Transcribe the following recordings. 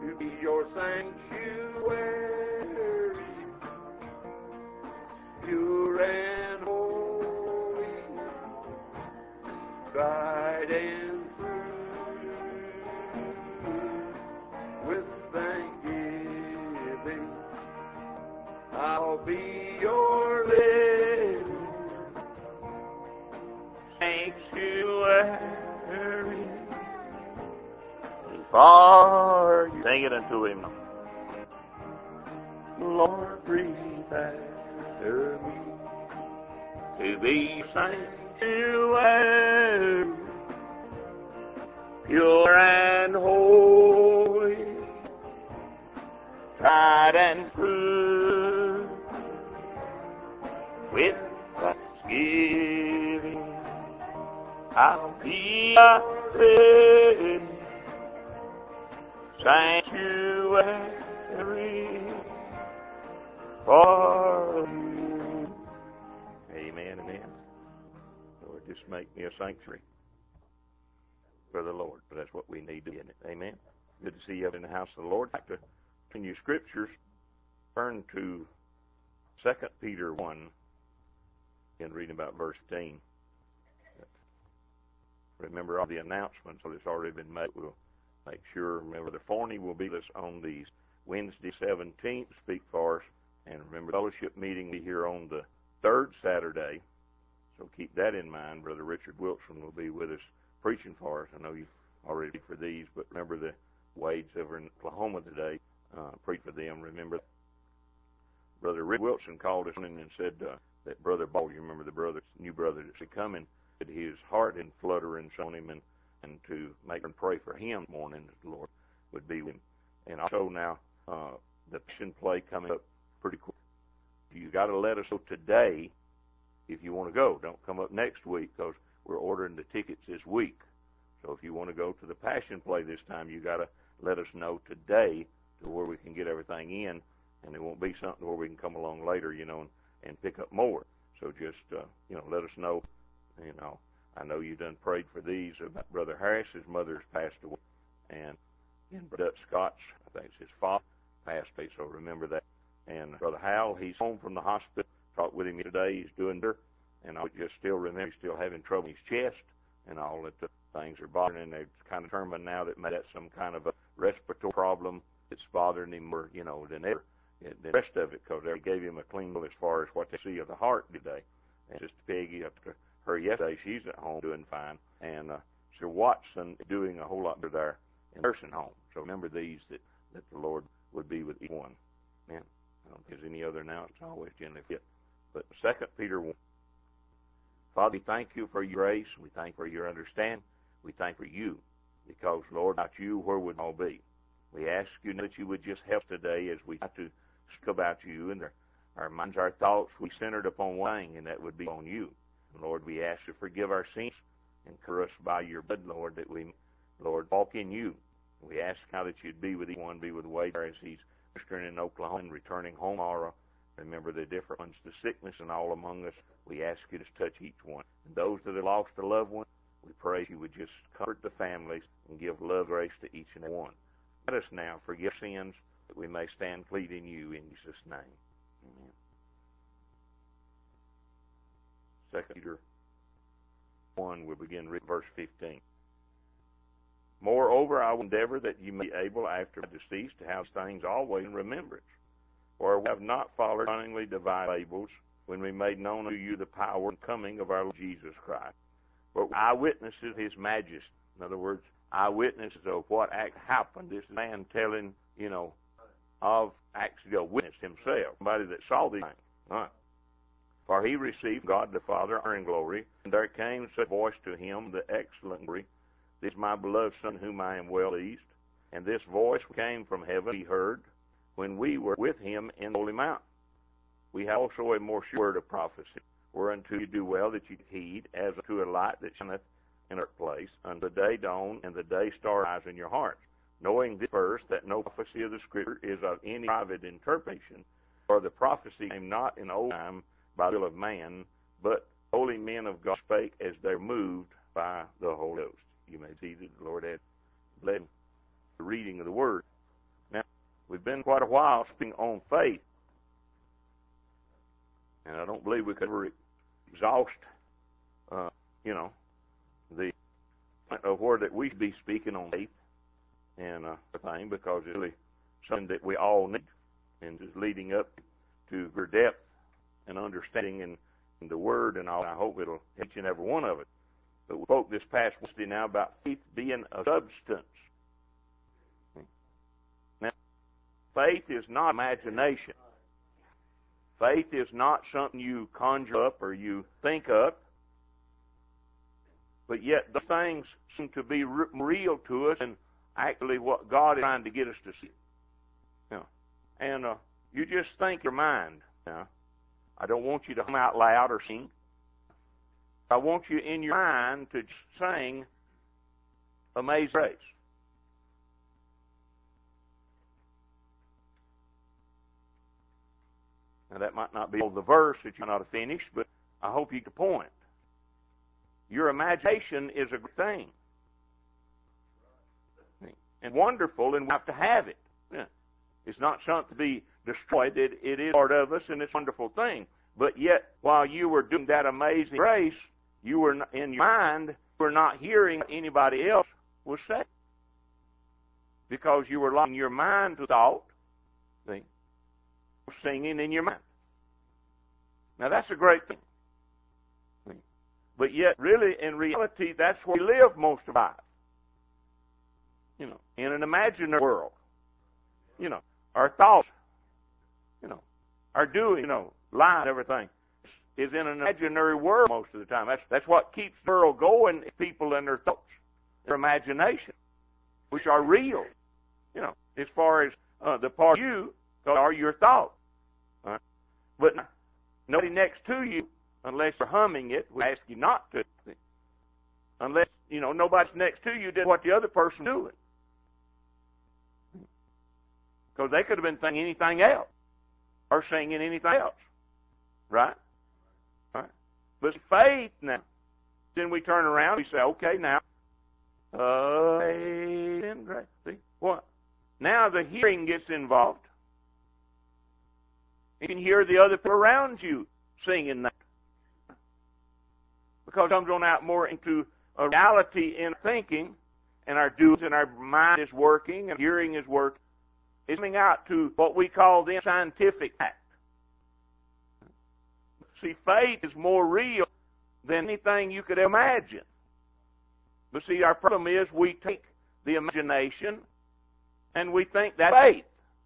to be your sanctuary, pure and holy, tried and true, with thanksgiving, I'll be your living sanctuary. For you. Sing it unto him. Lord, prepare me to be sanctuary, pure and holy, tried and true, with thanksgiving, I'll be a living sanctuary for you. Amen, amen. Lord, just make me a sanctuary for the Lord. But that's what we need to be in it. Amen. Good to see you in the house of the Lord. I'd like to continue scriptures. Turn to 2 Peter 1 and reading about verse 10. Remember all the announcements that's already been made. We'll make sure. Remember, the Forney will be with us on these Wednesday 17th, speak for us. And remember, the fellowship meeting will be here on the third Saturday. So keep that in mind. Brother Richard Wilson will be with us preaching for us. I know you've already for these, but remember the Wades over in Oklahoma today. Preach for them. Remember, Brother Rick Wilson called us in and said that Brother Ball, you remember the brother, new brother that's coming, that his heart and fluttering on him, and to make and pray for him this morning, that the Lord would be with him. And also now, the Passion Play coming up pretty quick. You got to let us know today if you want to go. Don't come up next week, because we're ordering the tickets this week. So if you want to go to the Passion Play this time, you got to let us know today to where we can get everything in, and it won't be something where we can come along later, and pick up more. So just, let us know. I know you done prayed for these. Brother Harris, his mother's passed away, and Brother Scott's, I think it's his father, passed away, so remember that. And Brother Hal, he's home from the hospital. Talked with him today. He's doing better, and I just still remember he's still having trouble in his chest and all that things are bothering him. They're kind of determined now that maybe that's some kind of a respiratory problem that's bothering him more, than ever. The rest of it, because they gave him a clean bill as far as what they see of the heart today. And Sister Peggy, up to her yesterday, she's at home doing fine. And Sir Watson is doing a whole lot better there in the nursing home. So remember these, that the Lord would be with each one. Man, I don't think there's any other now. It's always generally fit. But 2 Peter 1. Father, we thank you for your grace. We thank you for your understanding. We thank for you. Because, Lord, without you, where would it all be? We ask you that you would just help today as we try to speak about you, and our minds, our thoughts, we centered upon one thing, and that would be on you. And Lord, we ask you to forgive our sins and cover us by your blood, Lord, that we, Lord, walk in you. We ask now that you'd be with each one, be with Wade as he's ministering in Oklahoma and returning home tomorrow. Remember the different ones, the sickness and all among us. We ask you to touch each one. And those that have lost a loved one, we pray you would just comfort the families and give love, grace to each and every one. Let us now forgive sins, that we may stand pleading you in Jesus' name. Amen. 2 Peter 1, we'll begin reading verse 15. Moreover, I will endeavor that you may be able, after my decease, to have things always in remembrance. For we have not followed cunningly devised fables, when we made known to you the power and coming of our Lord Jesus Christ. But eyewitnesses of his majesty. In other words, eyewitnesses of what happened. This man telling, of actually a witness himself, somebody that saw these things. All right. For he received God the Father honor and glory, and there came such voice to him, the excellent glory, this is my beloved Son, whom I am well pleased. And this voice came from heaven, he heard, when we were with him in the holy mountain. We have also a more sure word of prophecy, whereunto you do well that you heed, as unto a light that shineth in our place, unto the day dawn and the day star rise in your hearts, knowing this first, that no prophecy of the Scripture is of any private interpretation, for the prophecy came not in old time by the will of man, but holy men of God spake as they were moved by the Holy Ghost. You may see that the Lord had led the reading of the Word. we've been quite a while speaking on faith, and I don't believe we could ever exhaust, the of where that we should be speaking on faith and thing, because it's really something that we all need, and is leading up to greater depth and understanding in the Word and all. I hope it'll hit each and every one of it. But we spoke this past Wednesday now about faith being a substance. Now, faith is not imagination. Faith is not something you conjure up or you think up. But yet those things seem to be real to us, and actually what God is trying to get us to see. And you just think your mind. I don't want you to hum out loud or sing. I want you in your mind to sing Amazing Grace. Now that might not be the verse that you might not have finished, but I hope you get the point. Your imagination is a good thing. And wonderful, and we have to have it. It's not something to be destroyed. It is part of us, and it's a wonderful thing. But yet, while you were doing that amazing grace, you were in your mind, you were not hearing what anybody else was saying. Because you were allowing your mind to thought, singing in your mind. Now that's a great thing. But yet, really, in reality, that's where we live most of our life. In an imaginary world. Our thoughts, our doing, lying, everything is in an imaginary world most of the time. That's what keeps the world going, people and their thoughts, their imagination, which are real. As far as the part of you are your thoughts. Right? But nobody next to you, unless you're humming it, we ask you not to. Unless, nobody's next to you did what the other person doing. Because they could have been thinking anything else. Or singing anything else. Right? But faith now. Then we turn around and we say, okay, now. See? What? Now the hearing gets involved. You can hear the other people around you singing that. Because it comes on out more into a reality in thinking, and our doings and our mind is working, and hearing is working. It's coming out to what we call the scientific act. See, faith is more real than anything you could imagine. But see, our problem is we take the imagination and we think that's faith.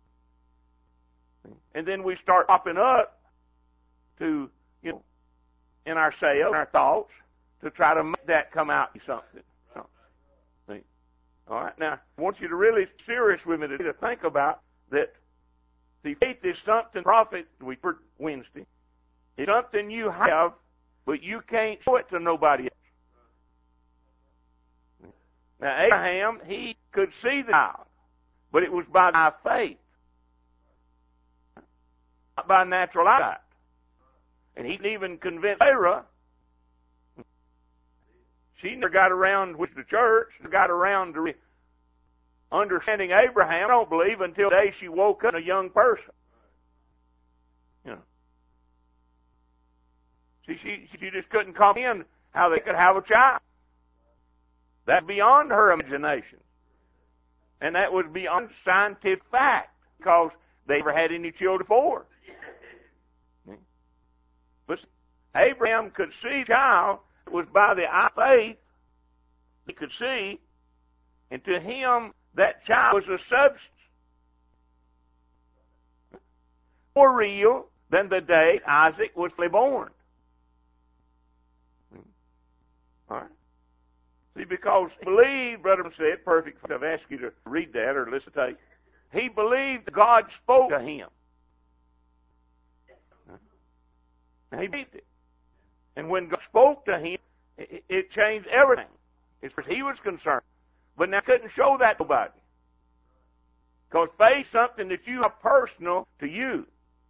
And then we start popping up to, in our sales, in our thoughts, to try to make that come out to something. See? All right, now, I want you to really serious with me to think about that. The faith is something, prophet, we heard Wednesday, it's something you have, but you can't show it to nobody else. Now, Abraham, he could see the child, but it was by faith, not by natural eyesight. And he didn't even convince Sarah. She never got around with the church, got around to understanding Abraham, I don't believe, until the day she woke up a young person. See, she just couldn't comprehend how they could have a child. That's beyond her imagination. And that was beyond scientific fact, because they never had any children before. But Abraham could see a child. It was by the eye of faith he could see, and to him that child was a substance more real than the day Isaac was fully born. All right. See, because he believed, Brother said, perfect. I've asked you to read that or listen to it. He believed God spoke to him. He believed it. And when God spoke to him, it changed everything as far as he was concerned. But now couldn't show that to nobody. Because faith is something that you have personal to you.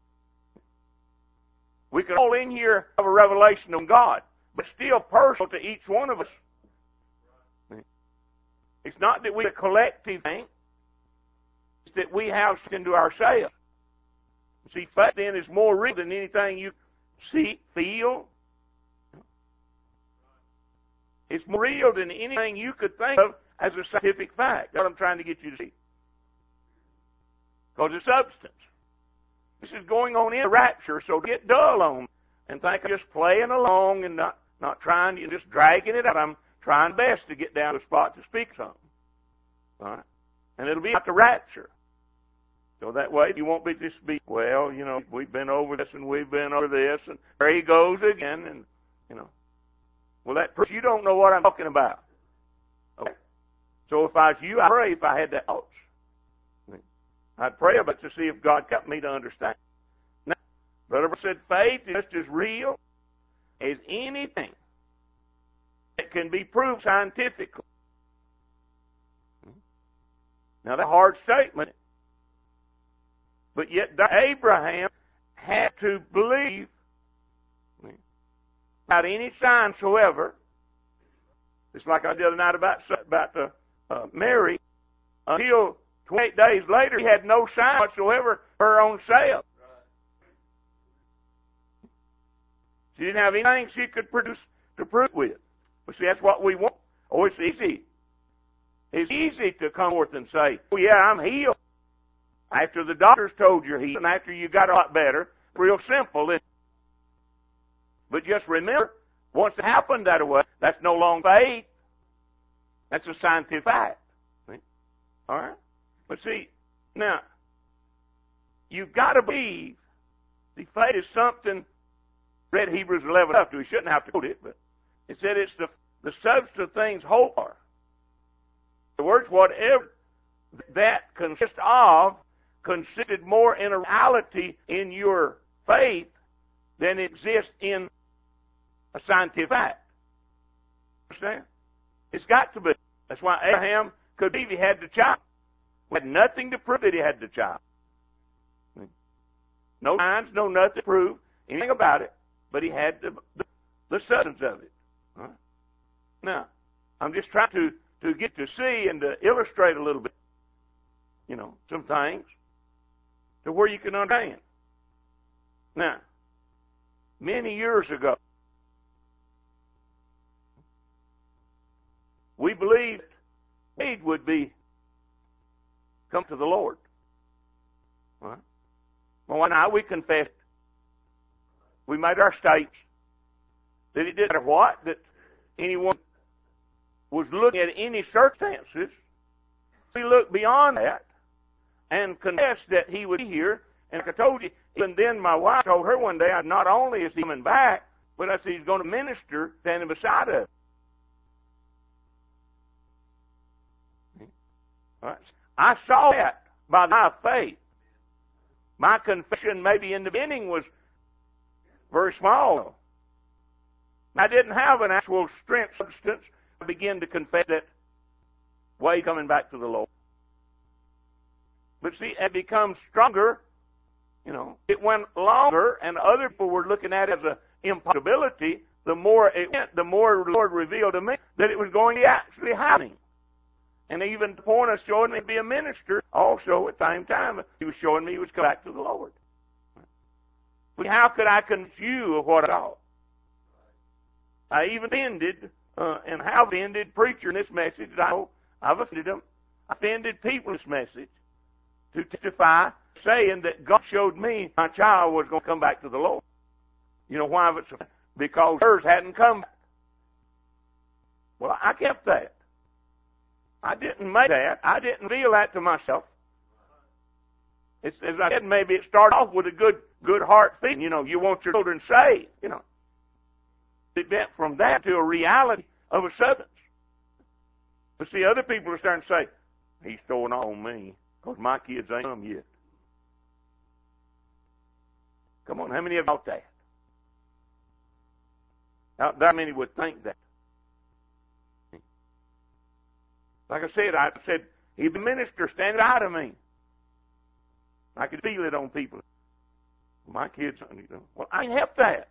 We can all in here have a revelation of God, but still personal to each one of us. It's not that we're a collective thing. that we have into ourselves. See, faith then is more real than anything you see, feel. It's more real than anything you could think of as a scientific fact. That's what I'm trying to get you to see. Because it's substance. This is going on in the rapture, so get dull on and think I'm just playing along and not trying, you're just dragging it out. I'm trying best to get down to a spot to speak something. All right? And it'll be about the rapture. So that way you won't just be, well, we've been over this and we've been over this, and there he goes again, and, Well, that proves you don't know what I'm talking about. Okay? So if I was you, I'd pray if I had that thoughts. I'd pray about it to see if God helped me to understand. Now, Brother said faith is just as real as anything that can be proved scientifically. Now, that's a hard statement. But yet Abraham had to believe without any sign soever. It's like I did the other night about Mary. Until 28 days later, he had no sign whatsoever for her own self. She didn't have anything she could produce to prove with. But see, that's what we want. Oh, it's easy. It's easy to come forth and say, oh, yeah, I'm healed. After the doctors told you're healed and after you got a lot better, real simple. But just remember, once it happened that way, that's no longer faith. That's a scientific fact. See? All right? But see, now, you've got to believe. See, faith is something, read Hebrews 11 up to, we shouldn't have to quote it, but it said it's the substance of things hoped for. In other words, whatever that consists of, consisted more in a reality in your faith than exists in a scientific fact. Understand? It's got to be. That's why Abraham could believe he had the child. He had nothing to prove that he had the child. No signs, no nothing to prove anything about it, but he had the substance of it. All right? Now, I'm just trying to get to see and to illustrate a little bit, some things to where you can understand. Now, many years ago, we believed Wade would come to the Lord. All right? Well, now we confessed. We made our statements that it didn't matter what, that anyone was looking at any circumstances. We looked beyond that and confessed that he would be here. And like I told you, even then my wife told her one day, not only is he coming back, but I said he's going to minister standing beside us. All right. I saw that by my faith. My confession maybe in the beginning was very small. I didn't have an actual strength, substance. I began to confess that way coming back to the Lord. But see, it becomes stronger. It went longer, and other people were looking at it as an impossibility. The more it went, the more the Lord revealed to me that it was going to be actually happening. And even the point of showing me to be a minister, also at the same time, he was showing me he was coming back to the Lord. But how could I convince you of what I saw? I even ended, and have ended preacher in this message. I've offended them. I offended people in this message to testify, saying that God showed me my child was going to come back to the Lord. You know why? Because hers hadn't come back. Well, I kept that. I didn't make that. I didn't feel that to myself. It's, as I said, maybe it started off with a good heart feeling. You want your children saved. It went from that to a reality of a substance. But see, other people are starting to say, he's throwing on me because my kids ain't come yet. Come on, how many of you thought that? How many would think that? Like I said, he'd be a minister standing out of me. I could feel it on people. My kids, well, I didn't help that.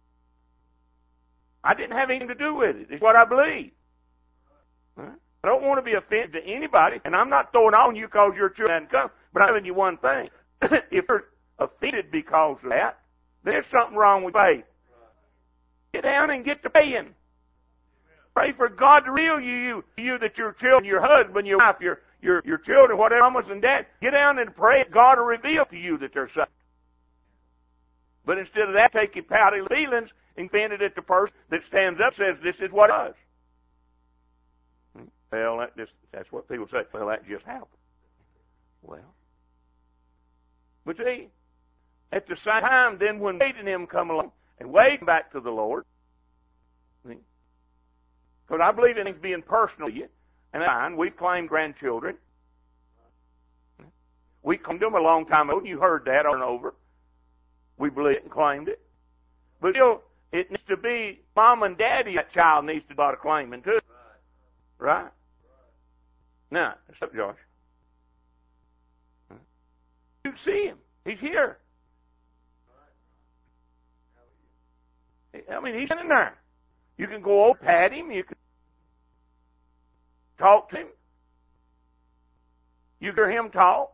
I didn't have anything to do with it. It's what I believe. Right? I don't want to be offended to anybody, and I'm not throwing on you because your children hadn't come, But I'm telling you one thing. If you're offended because of that, there's something wrong with faith. Get down and get to praying. Pray for God to reveal you that your children, your husband, your wife, your children, whatever, mamas and dad, get down and pray that God will reveal to you that they're saved. But instead of that, take your pouty feelings and vent it at the person that stands up and says, this is what it does. Well, that's what people say. Well, that just happened. Well, but see, at the same time, then when Wade and him come along and Wade back to the Lord, because I believe in things being personal to you, and that's fine. We've claimed grandchildren. We claimed them a long time ago, and you heard that over and over. We believed it and claimed it. But still, it needs to be mom and daddy that child needs to do a lot of claiming too. Right? Now, what's up, Josh? You can see him. He's here. I mean, he's in there. You can go over, pat him. You can talk to him. You hear him talk.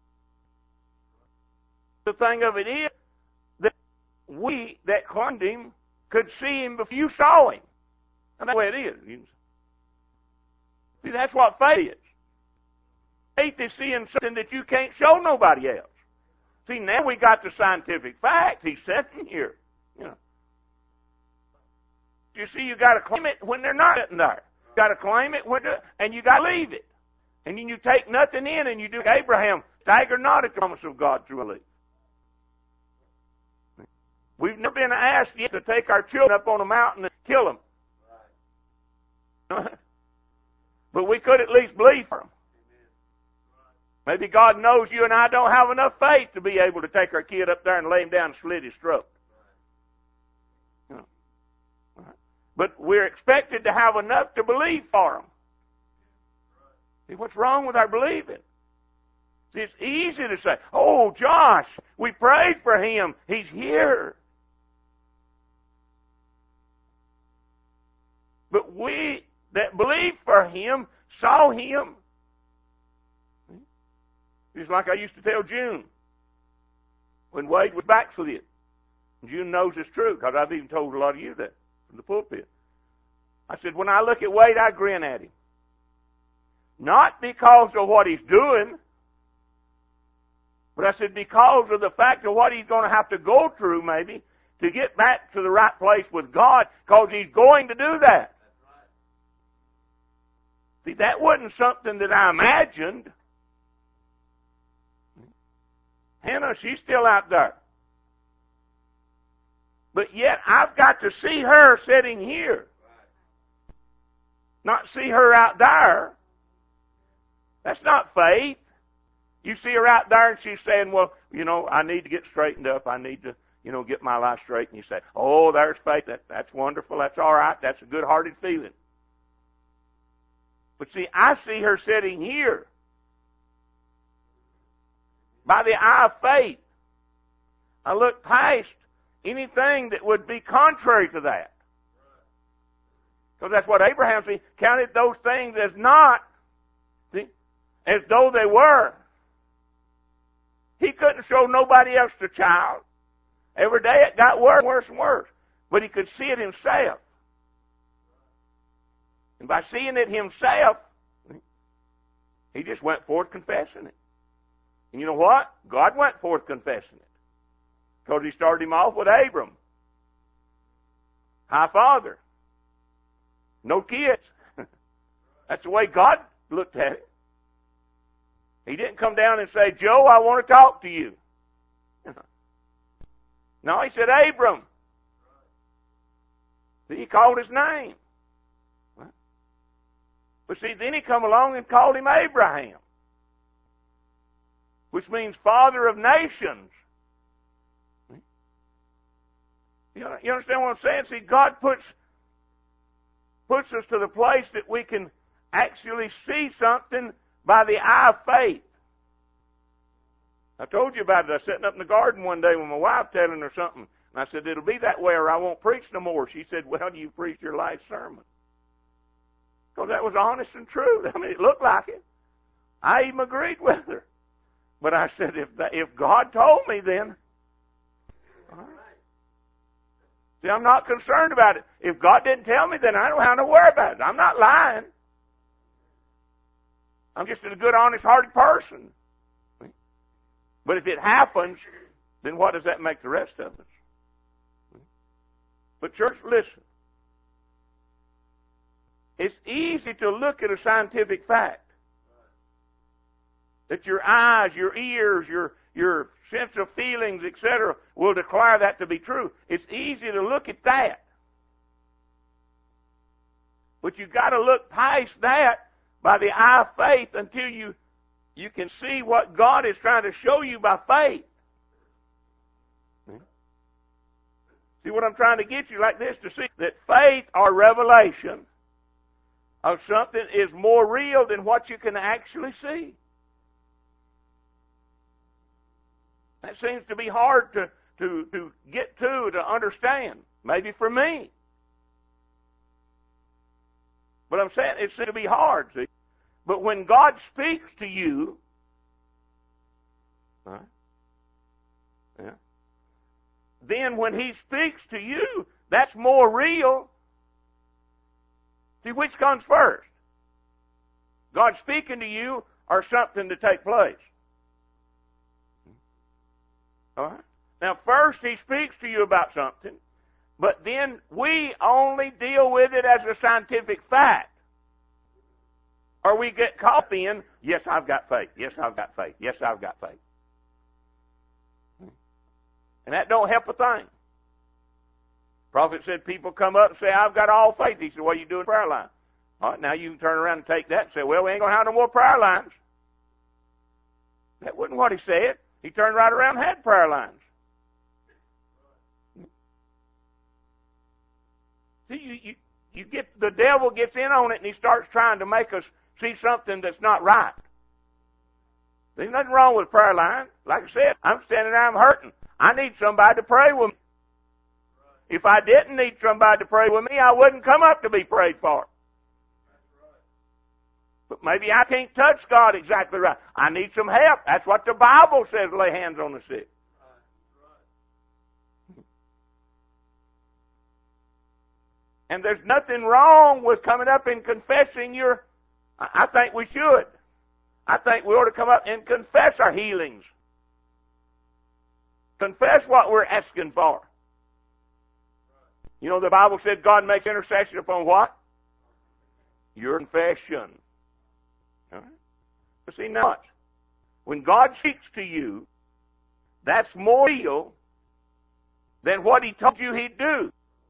The thing of it is that we that claimed him could see him before you saw him. And that's the way it is. See, that's what faith is. Faith is seeing something that you can't show nobody else. See, now we got the scientific fact. He's sitting here. You see, you got to claim it when they're not sitting there. You got to claim it and you got to leave it. And then you take nothing in, and you do like Abraham, stagger not at the promise of God through belief. We've never been asked yet to take our children up on a mountain and kill them. But we could at least believe for them. Maybe God knows you and I don't have enough faith to be able to take our kid up there and lay him down and slit his throat. But we're expected to have enough to believe for them. See, what's wrong with our believing? See, it's easy to say, oh, Josh, we prayed for him. He's here. But we that believed for him saw him. Just like I used to tell June when Wade was backslid. June knows it's true because I've even told a lot of you that from the pulpit. I said, when I look at Wade, I grin at him. Not because of what he's doing, but I said because of the fact of what he's going to have to go through maybe to get back to the right place with God, because he's going to do that. See, that wasn't something that I imagined. Hannah, she's still out there. But yet I've got to see her sitting here. Not see her out there. That's not faith. You see her out there and she's saying, well, I need to get straightened up. I need to, get my life straight. And you say, oh, there's faith. That's wonderful. That's all right. That's a good-hearted feeling. But see, I see her sitting here. By the eye of faith. I look past anything that would be contrary to that. Because that's what Abraham said. Counted those things as not, see, as though they were. He couldn't show nobody else the child. Every day it got worse and worse and worse. But he could see it himself. And by seeing it himself, he just went forth confessing it. And you know what? God went forth confessing it. Because he started him off with Abram. High father. No kids. That's the way God looked at it. He didn't come down and say, Joe, I want to talk to you. No, he said, Abram. See, he called his name. But see, then he come along and called him Abraham, which means father of nations. You understand what I'm saying? See, God puts us to the place that we can actually see something by the eye of faith. I told you about it. I was sitting up in the garden one day with my wife telling her something. And I said, it'll be that way or I won't preach no more. She said, well, you preached your last sermon. Because that was honest and true. I mean, it looked like it. I even agreed with her. But I said, if God told me, then. All right. See, I'm not concerned about it. If God didn't tell me, then I don't have to worry about it. I'm not lying. I'm just a good, honest-hearted person. But if it happens, then what does that make the rest of us? But church, listen. It's easy to look at a scientific fact. That your eyes, your ears, your sense of feelings, etc., will declare that to be true. It's easy to look at that. But you've got to look past that by the eye of faith until you can see what God is trying to show you by faith. See what I'm trying to get you like this, to see that faith or revelation of something is more real than what you can actually see. That seems to be hard to get to understand. Maybe for me. But I'm saying it seems to be hard, see. But when God speaks to you, right? Yeah. Then when He speaks to you, that's more real. See, which comes first? God speaking to you or something to take place? All right? Now, first He speaks to you about something, but then we only deal with it as a scientific fact. Or we get caught in, yes, I've got faith. Yes, I've got faith. Yes, I've got faith. And that don't help a thing. The prophet said people come up and say, I've got all faith. He said, what are you doing prayer line? All right, now you can turn around and take that and say, well, we ain't going to have no more prayer lines. That wasn't what he said. He turned right around and had prayer lines. See, you get, the devil gets in on it and he starts trying to make us see something that's not right. There's nothing wrong with prayer line. Like I said, I'm standing there, I'm hurting. I need somebody to pray with me. If I didn't need somebody to pray with me, I wouldn't come up to be prayed for. But maybe I can't touch God exactly right. I need some help. That's what the Bible says, lay hands on the sick. And there's nothing wrong with coming up and confessing your... I think we should. I think we ought to come up and confess our healings. Confess what we're asking for. You know, the Bible said God makes intercession upon what? Your confession. All right? But see, now, when God speaks to you, that's more real than what He told you He'd do.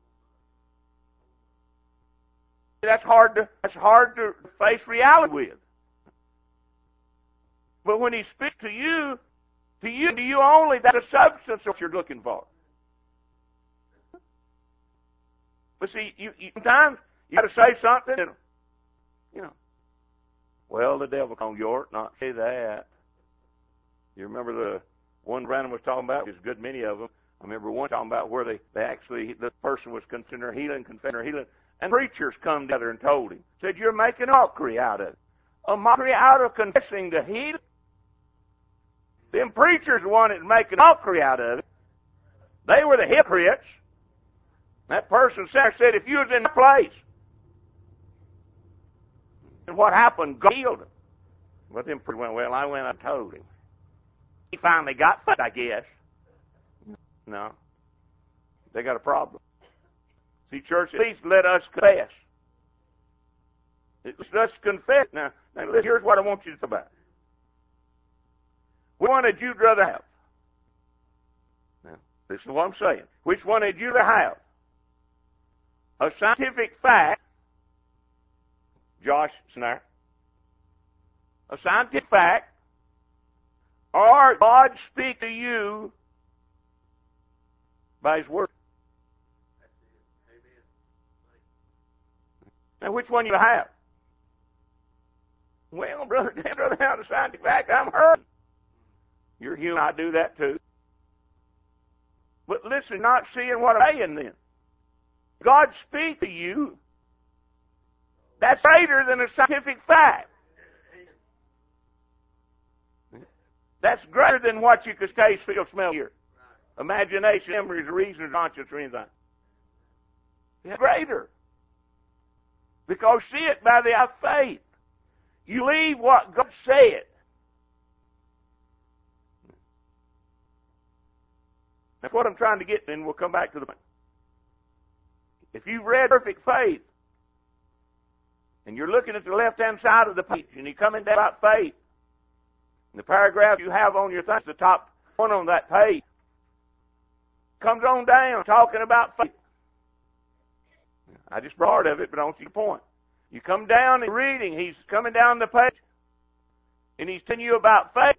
That's hard to face reality with. But when He speaks to you only, that's a substance of what you're looking for. But see, sometimes you got to say something, and, well, the devil on yours, not say that. You remember the one Brandon was talking about? There's a good many of them. I remember one talking about where they actually, the person was confessing their healing, and preachers come together and told him, said, you're making a mockery out of it. A mockery out of confessing the healing? Them preachers the one that's making a mockery out of it. They were the hypocrites. That person said, if you was in the place, and what happened? God healed him. But them preachers went, well, I went and told him. He finally got faith, I guess. No. They got a problem. See, church, at least let us confess. Let's confess. Now here's what I want you to think about. Which one would you rather have? Now, this is what I'm saying. Which one would you rather have? A scientific fact, Josh Snare, a scientific fact, or God speak to you by His Word? Now, which one you have? Well, brother, I'd rather have a scientific fact. I'm hurting. You're human. I do that too. But listen, not seeing what I'm saying then. God speak to you. That's greater than a scientific fact. That's greater than what you could taste, feel, smell, hear. Imagination, memories, reason, conscience, or anything. It's greater. Because see it by the eye of faith. You believe what God said. That's what I'm trying to get, and we'll come back to the point. If you've read Perfect Faith, and you're looking at the left-hand side of the page, and you're coming down about faith, and the paragraph you have on your thing, the top one on that page, comes on down talking about faith. I just brought part of it, but I don't see the point. You come down and reading, he's coming down the page, and he's telling you about faith.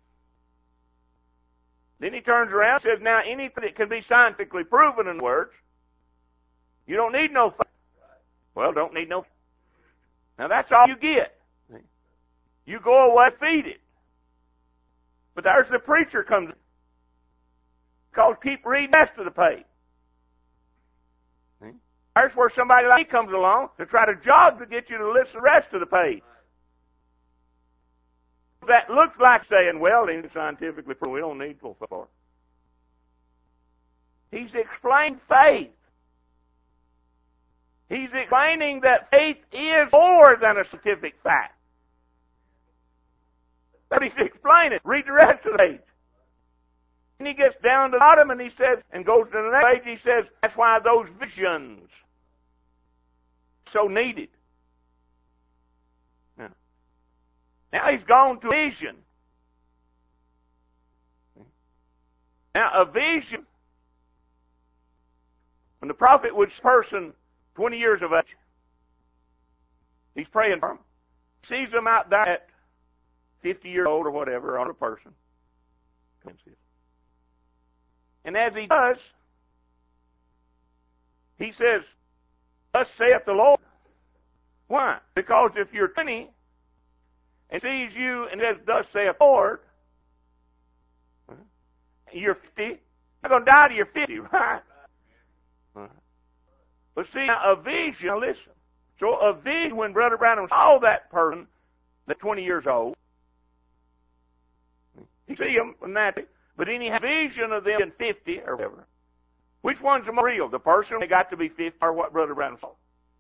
Then he turns around and says, now anything that can be scientifically proven in words, you don't need no faith. Well, don't need no faith. Now that's all you get. You go away, feed it. But there's the preacher comes in. Because keep reading the rest of the page. There's where somebody like me comes along to try to jog to get you to listen to the rest of the page. That looks like saying, well, it's scientifically proven. We don't need to go far. He's explained faith. He's explaining that faith is more than a scientific fact. But he's explaining. Read the rest of the page. And he gets down to the bottom and he says, and goes to the next page, he says, that's why those visions so needed. Now he's gone to vision. Now a vision, when the prophet was a person 20 years of age, he's praying for him, sees him out there at 50 years old or whatever on a person. And as he does, he says, thus saith the Lord. Why? Because if you're 20 and sees you and says, thus saith the Lord, you're 50, you're going to die till you're 50, right? But see, now a vision, now listen. So a vision, when Brother Branham saw that person, that 20 years old, he see him naturally, but then he had a vision of them in 50 or whatever. Which one's the more real? The person that got to be 50 or what Brother Branham saw?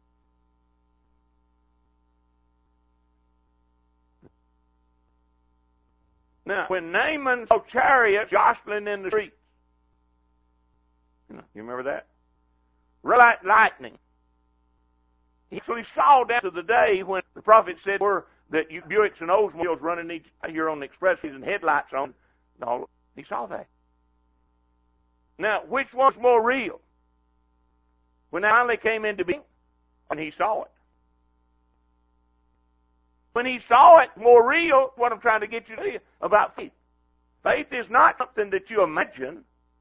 Now, when Naaman saw chariots jostling in the streets, you remember that? Red like lightning. He actually saw down to the day when the prophet said that Buicks and Oldsmobiles running here on the expressways and headlights on. No, he saw that. Now, which one's more real? When they finally came into being, and he saw it. When he saw it, more real, what I'm trying to get you to see about faith. Faith is not something that you imagine.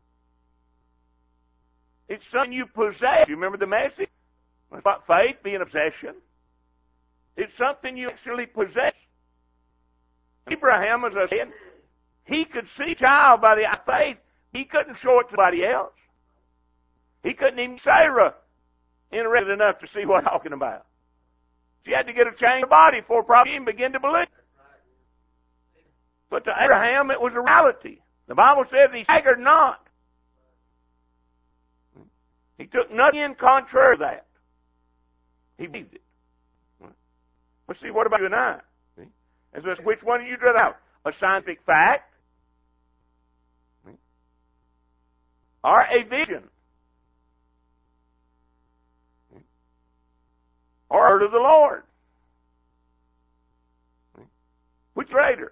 It's something you possess. You remember the message? It's about faith being a possession. It's something you actually possess. Abraham, as I said, he could see a child by the eye of faith. He couldn't show it to anybody else. He couldn't even Sarah interested enough to see what I'm talking about. She had to get a change of body before probably even begin to believe. But to Abraham, it was a reality. The Bible says he staggered not. He took nothing in contrary to that. He believed it. Let's see, what about you and I? Which one do you dread out? A scientific fact? Or a vision? Or word of the Lord? Which greater?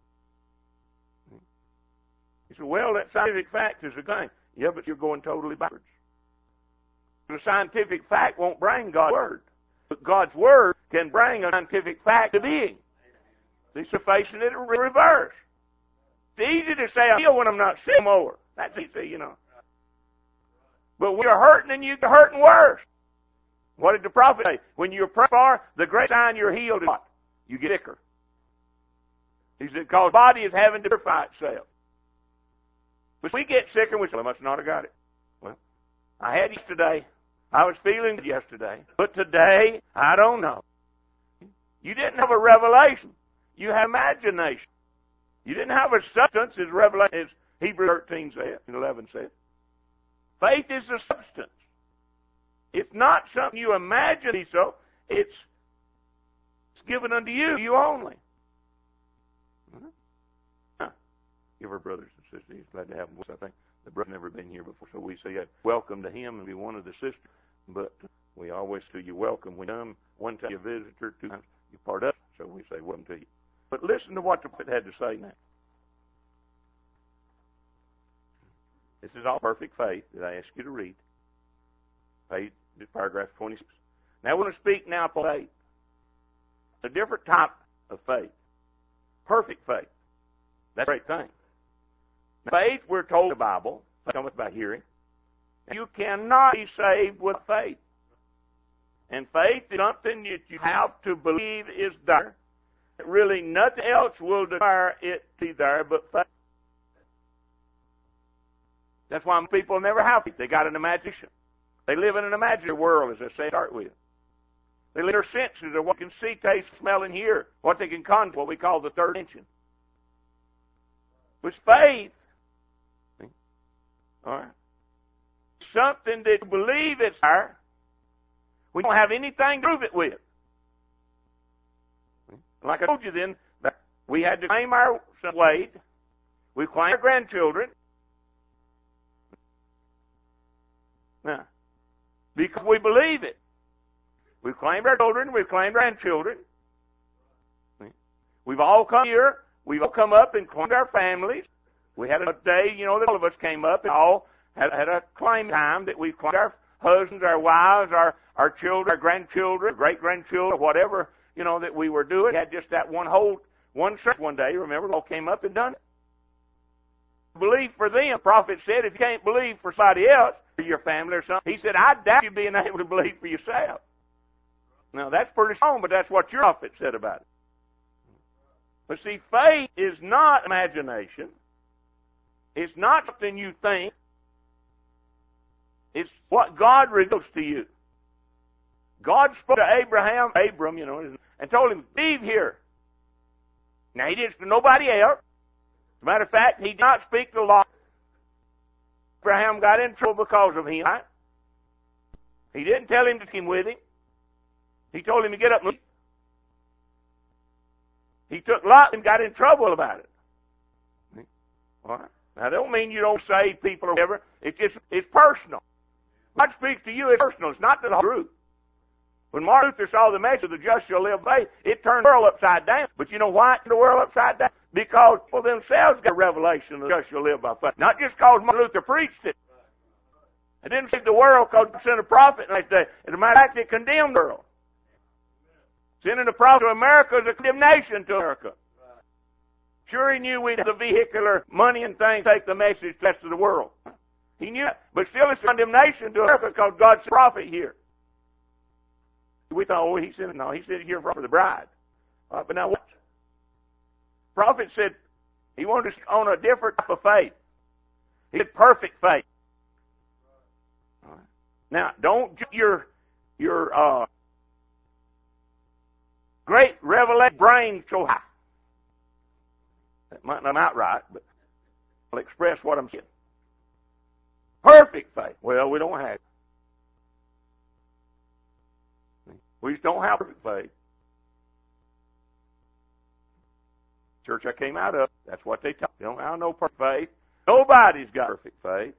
You say, well, that scientific fact is a thing. Yeah, but you're going totally backwards. The scientific fact won't bring God's Word. But God's Word can bring a scientific fact to being. It's facing it in reverse. It's easy to say, I feel when I'm not sick more. That's easy, you know. But when you're hurting, and you're hurting worse. What did the prophet say? When you're praying for, the great sign you're healed is what? You get sicker. He said, because the body is having to purify itself. But we get sicker, and we say, well, I must not have got it. Well, I had it yesterday. I was feeling it yesterday. But today, I don't know. You didn't have a revelation. You had imagination. You didn't have a substance, as Revelation, as Hebrews 13 said, and 11 said. Faith is a substance. It's not something you imagine, so it's given unto you, you only. Give our brothers and sisters, he's glad to have them with us. I think the brother's never been here before, so we say welcome to him and be one of the sisters. But we always say you're welcome. We come one time you're a visitor, two times you're part of us, so we say welcome to you. But listen to what the prophet had to say now. This is all perfect faith that I ask you to read. Faith, paragraph 26. Now I want to speak now upon faith. A different type of faith. Perfect faith. That's a great thing. Now, faith, we're told in the Bible, cometh by hearing. You cannot be saved with faith. And faith is something that you have to believe is there. Really nothing else will declare it to be there but faith. That's why people never have faith. They got an imagination. They live in an imaginary world, as I say, start with. They live their senses of what they can see, taste, smell, and hear. What they can conjure, what we call the third dimension. With faith, all right, something that you believe it's there, we don't have anything to prove it with. Like I told you then, that we had to claim our son Wade, we claimed our grandchildren. Now, because we believe it. We've claimed our children, we've claimed our grandchildren. We've all come here, we've all come up and claimed our families. We had a day, that all of us came up and all had a claim time that we claimed our husbands, our wives, our children, our grandchildren, great-grandchildren, whatever, that we were doing. We had just that one church one day, remember, we all came up and done it. Believe for them. The prophet said, if you can't believe for somebody else, for your family or something, he said, I doubt you being able to believe for yourself. Now, that's pretty strong, but that's what your prophet said about it. But see, faith is not imagination. It's not something you think. It's what God reveals to you. God spoke to Abram, and told him, leave here. Now, he didn't to nobody else. As a matter of fact, he did not speak to Lot. Abraham got in trouble because of him. Right? He didn't tell him to come with him. He told him to get up and leave. He took Lot and got in trouble about it. All right? Now, that don't mean you don't save people or whatever. It's personal. God speaks to you, it's personal. It's not to the whole group. When Martin Luther saw the message of the just shall live by faith, it turned the world upside down. But you know why it turned the world upside down? Because people themselves got a revelation of the just shall live by faith. Not just because Martin Luther preached it. It didn't save the world because it sent a prophet in that day. As a matter of fact, it condemned the world. Sending the prophet to America is a condemnation to America. Sure, he knew we'd have the vehicular money and things to take the message to the rest of the world. He knew that. But still, it's a condemnation to America because God sent a prophet here. We thought, he sent it here for the bride. But now what? The prophet said he wanted us on a different type of faith. He said perfect faith. All right. Now, don't your great revelation brain so high. That might not come out right, but I'll express what I'm saying. Perfect faith. Well, we don't have it. We just don't have perfect faith. Church I came out of, that's what they taught. They don't have no perfect faith. Nobody's got perfect faith.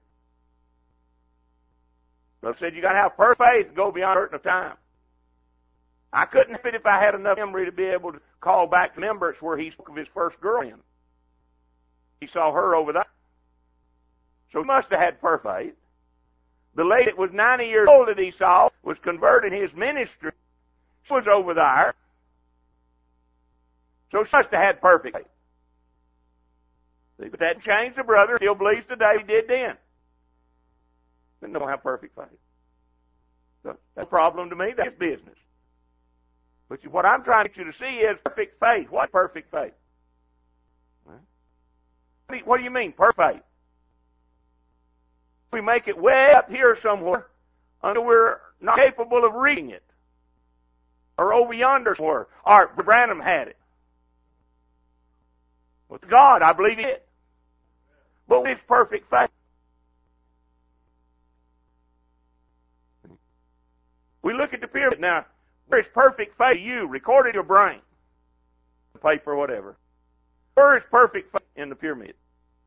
Brother said you got to have perfect faith to go beyond hurting of time. I couldn't have it if I had enough memory to be able to call back to remembrance where he spoke of his first girlfriend. He saw her over there. So he must have had perfect faith. The lady that was 90 years old that he saw was converted in his ministry. She was over there. So she must have had perfect faith. See, but that changed the brother. Still believes today he did then. But don't have perfect faith. So that's a problem to me. That's business. But what I'm trying to get you to see is perfect faith. What perfect faith? What do you mean, perfect faith? We make it way up here somewhere until we're not capable of reading it. Or over yonder somewhere. Art Branham had it. With God, I believe He did. But with His perfect faith. We look at the pyramid now. Where is perfect faith? You recorded in your brain, paper, whatever. Where is perfect faith in the pyramid?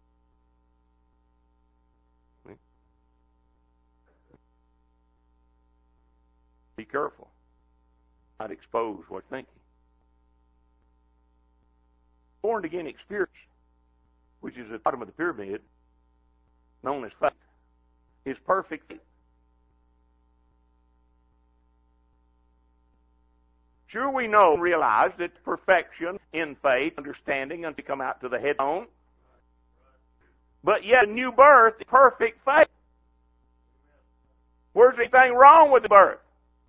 Be careful. Not expose what you're thinking. Born again experience, which is at the bottom of the pyramid, known as faith, is perfect faith. Sure, we know and realize that perfection in faith, understanding, and to come out to the head on. But yet, a new birth is perfect faith. Where's anything wrong with the birth?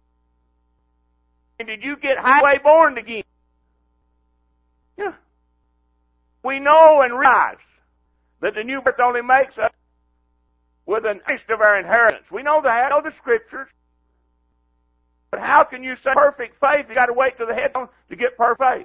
And did you get highway born again? Yeah. We know and realize that the new birth only makes us with an taste of our inheritance. We know that, know the Scriptures. But how can you say perfect faith? You got to wait till the head on to get perfect faith.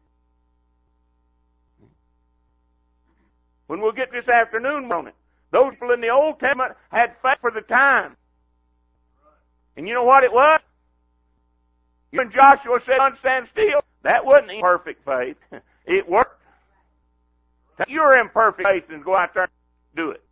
When we'll get this afternoon on it, those people in the Old Testament had faith for the time. And you know what it was? When Joshua said, "Stand still," that wasn't imperfect faith. It worked. You're imperfect faith and go out there and do it.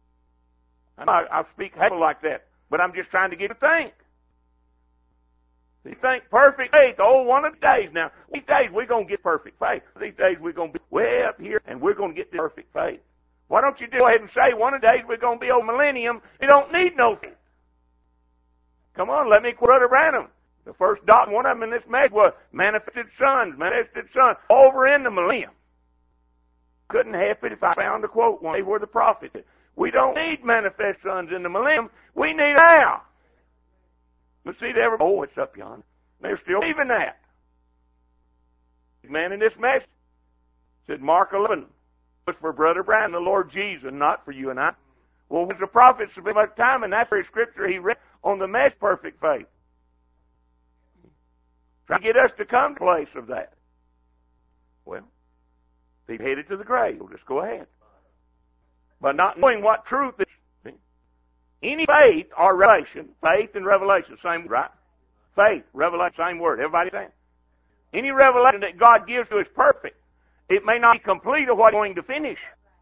I speak hateful like that, but I'm just trying to get you to think. You think perfect faith, one of the days now. These days we're going to get perfect faith. These days we're going to be way up here and we're going to get this perfect faith. Why don't you go ahead and say one of the days we're going to be over millennium, you don't need no faith. Come on, let me quote Brother Branham. The first doctrine, one of them in this message was manifested sons, over in the millennium. Couldn't help it if I found a quote one day where the prophet said, we don't need manifest sons in the millennium, we need now. But see, it's up yonder. They're still believing that. The man in this message said Mark 11 was for Brother Branham, the Lord Jesus, not for you and I. Well, was the prophets spent much time, and that's for Scripture he read on the mess perfect faith. Trying to get us to come to the place of that. Well, they've headed to the grave. We'll just go ahead. But not knowing what truth is. Any faith or revelation, faith and revelation, same word, right? Faith, revelation, same word. Everybody saying? Any revelation that God gives to us is perfect. It may not be complete of what He's going to finish.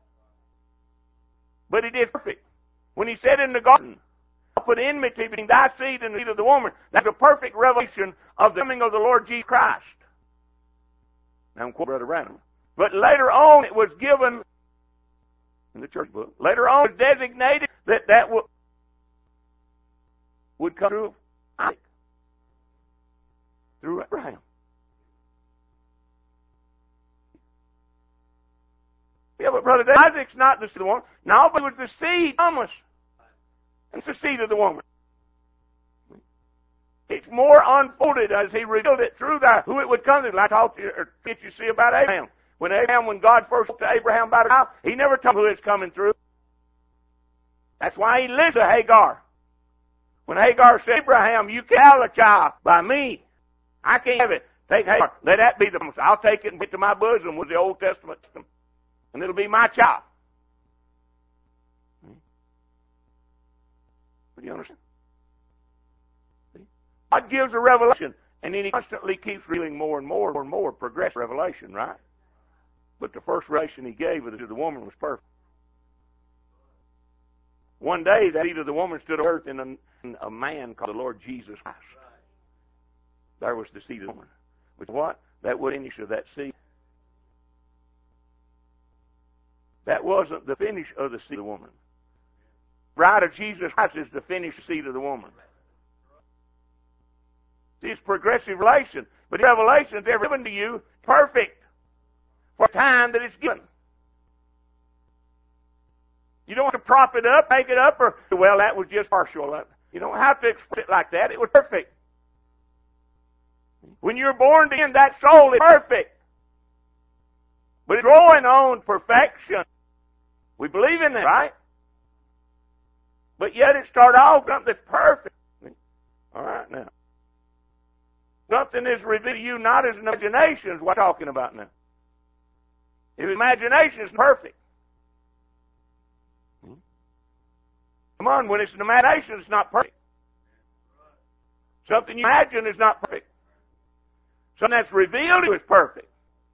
But it is perfect. When He said in the garden, I'll put enmity between thy seed and the seed of the woman, that's a perfect revelation of the coming of the Lord Jesus Christ. Now I'm quoting Brother Branham. But later on it was given, in the church book, later on it was designated that would come through Isaac, through Abraham. Yeah, but Brother Isaac's not the seed of the woman. No, but it was the seed, Thomas. And it's the seed of the woman. It's more unfolded as he revealed it through that, who it would come to. Like I talked to you, or get you see about Abraham. When God first spoke to Abraham about a child, He never told who it's coming through. That's why He listened to Hagar. When Hagar said, Abraham, you can't have a child by me. I can't have it. Take Hagar. Let that be the promise. I'll take it and put it to my bosom with the Old Testament system. And it'll be my child. Do you understand? God gives a revelation, and then He constantly keeps revealing more and more and more progressive revelation, right? But the first revelation He gave to the woman was perfect. One day, the seed of the woman stood on earth in a man called the Lord Jesus Christ. There was the seed of the woman. Which what? That was the finish of that seed. That wasn't the finish of the seed of the woman. The bride of Jesus Christ is the finished seed of the woman. See, it's progressive revelation. But the revelation is ever given to you perfect for the time that it's given. You don't have to prop it up, make it up, or, well, that was just partial. You don't have to express it like that. It was perfect. When you're born again, that soul is perfect. But it's growing on perfection. We believe in that, right? But yet it started off something that's perfect. All right, now. Something is revealed to you not as an imagination is what I'm talking about now. If imagination is perfect. Come on, when it's an imagination, it's not perfect. Something you imagine is not perfect. Something that's revealed to you is perfect.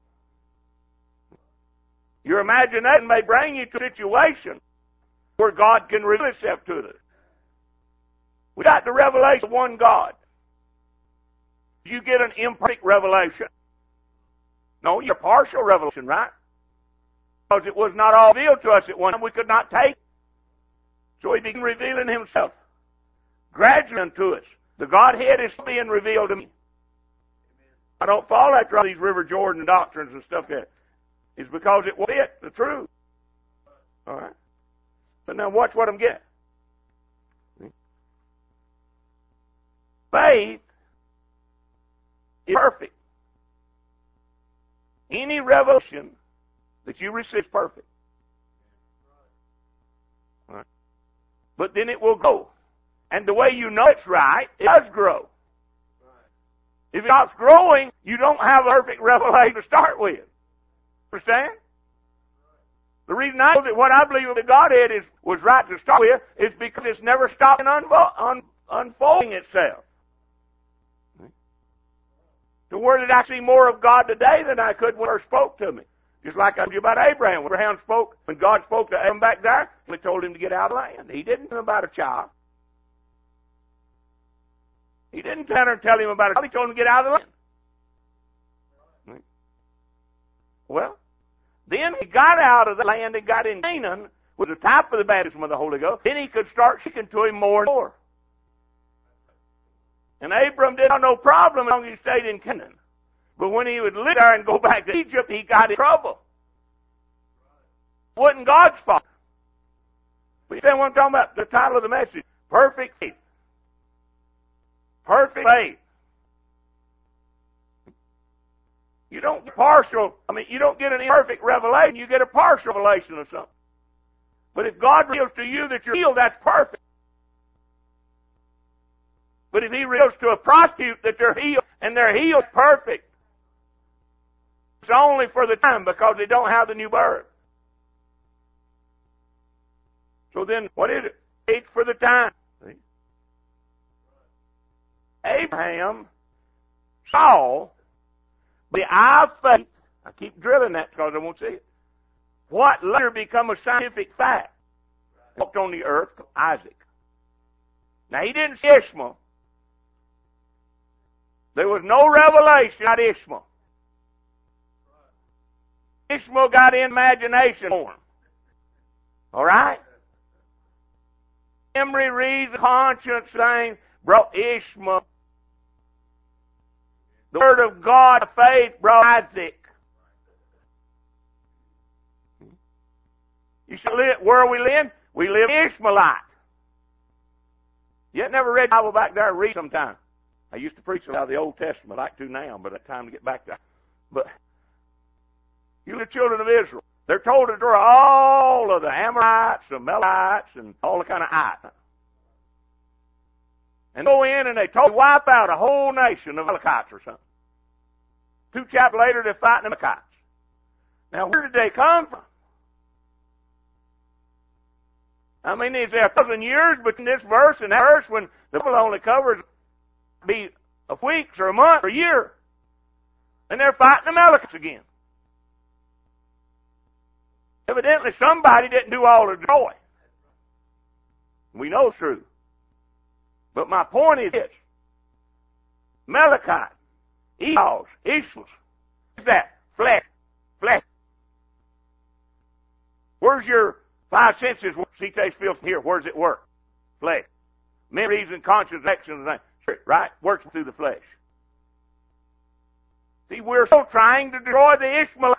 Your imagination may bring you to a situation where God can reveal Himself to us. We got the revelation of one God. You get an imperfect revelation. No, you're partial revelation, right? Because it was not all revealed to us at one time. We could not take it. So He began revealing Himself gradually unto us. The Godhead is being revealed to me. I don't fall after all these River Jordan doctrines and stuff like that. It's because it will fit the truth. All right? But now watch what I'm getting. Faith is perfect. Any revelation that you receive is perfect. All right? But then it will grow. And the way you know it's right, it does grow. If it stops growing, you don't have a perfect revelation to start with. Understand? The reason I know that what I believe of the Godhead was right to start with is because it's never stopped unfolding itself. To where that I see more of God today than I could when He first spoke to me. Just like I told you about Abraham. When God spoke to Abraham back there, He told him to get out of the land. He didn't tell him about a child. He didn't tell him about a child. He told him to get out of the land. Well, then he got out of the land and got in Canaan with the type of the baptism of the Holy Ghost. Then he could start speaking to him more and more. And Abram didn't have no problem as long as he stayed in Canaan. But when he would live there and go back to Egypt, he got in trouble. It wasn't God's fault. But you know what I'm talking about? The title of the message, Perfect Faith. Perfect faith. You don't get you don't get an imperfect revelation, you get a partial revelation of something. But if God reveals to you that you're healed, that's perfect. But if He reveals to a prostitute that they're healed, and they're healed perfect, it's only for the time because they don't have the new birth. So then, what is it? It's for the time. See? Abraham saw the eye of faith. I keep drilling that because I won't see it. What later become a scientific fact. Walked on the earth, Isaac. Now he didn't see Ishmael. There was no revelation about Ishmael. Ishmael got imagination for him. All right? Memory, reason, conscience thing brought Ishmael. The Word of God, faith, brought Isaac. You should live where we live. We live Ishmaelite. You never read the Bible back there? Read sometime. I used to preach about the Old Testament. I like to now, but it's time to get back there. But you the children of Israel, they're told to destroy all of the Amorites, the Amalekites, and all the kind of ites. And go in and they told to wipe out a whole nation of Amalekites or something. 2 chapters later, they're fighting the Amalekites. Now, where did they come from? I mean, is there 1,000 years between this verse and that verse when the Bible only covers be a week or a month or a year? And they're fighting the Amalekites again. Evidently, somebody didn't do all the destroy. We know it's true. But my point is this. Amalekite, Esaus, Ishmael. What's that? Flesh. Flesh. Where's your 5 senses? See, taste, feel, hear. Where does it work? Flesh. Memory, reason, conscience, actions, and things. Right? Works through the flesh. See, we're still trying to destroy the Ishmaelites.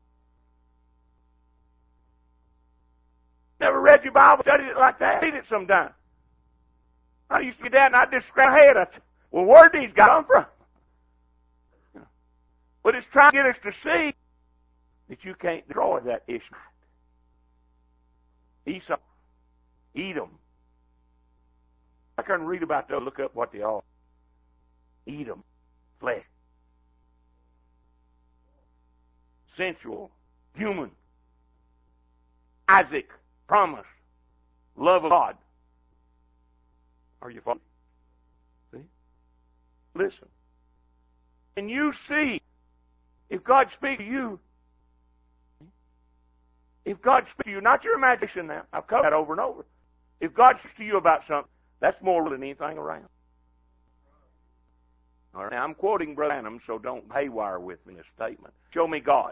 Never read your Bible, studied it like that. Read it sometime. I used to get that and I'd just scratch my head. I'd say, well, where did these guys come from? But it's trying to get us to see that you can't destroy that Ishmael. Esau, Edom. I couldn't read about those, look up what they are. Edom, flesh. Sensual, human. Isaac promised love of God. Are you following? See? Listen. And you see, if God speaks to you, not your imagination now, I've covered that over and over. If God speaks to you about something, that's more than anything around. All right, now I'm quoting Brother Branham, so don't haywire with me in this statement. Show me God.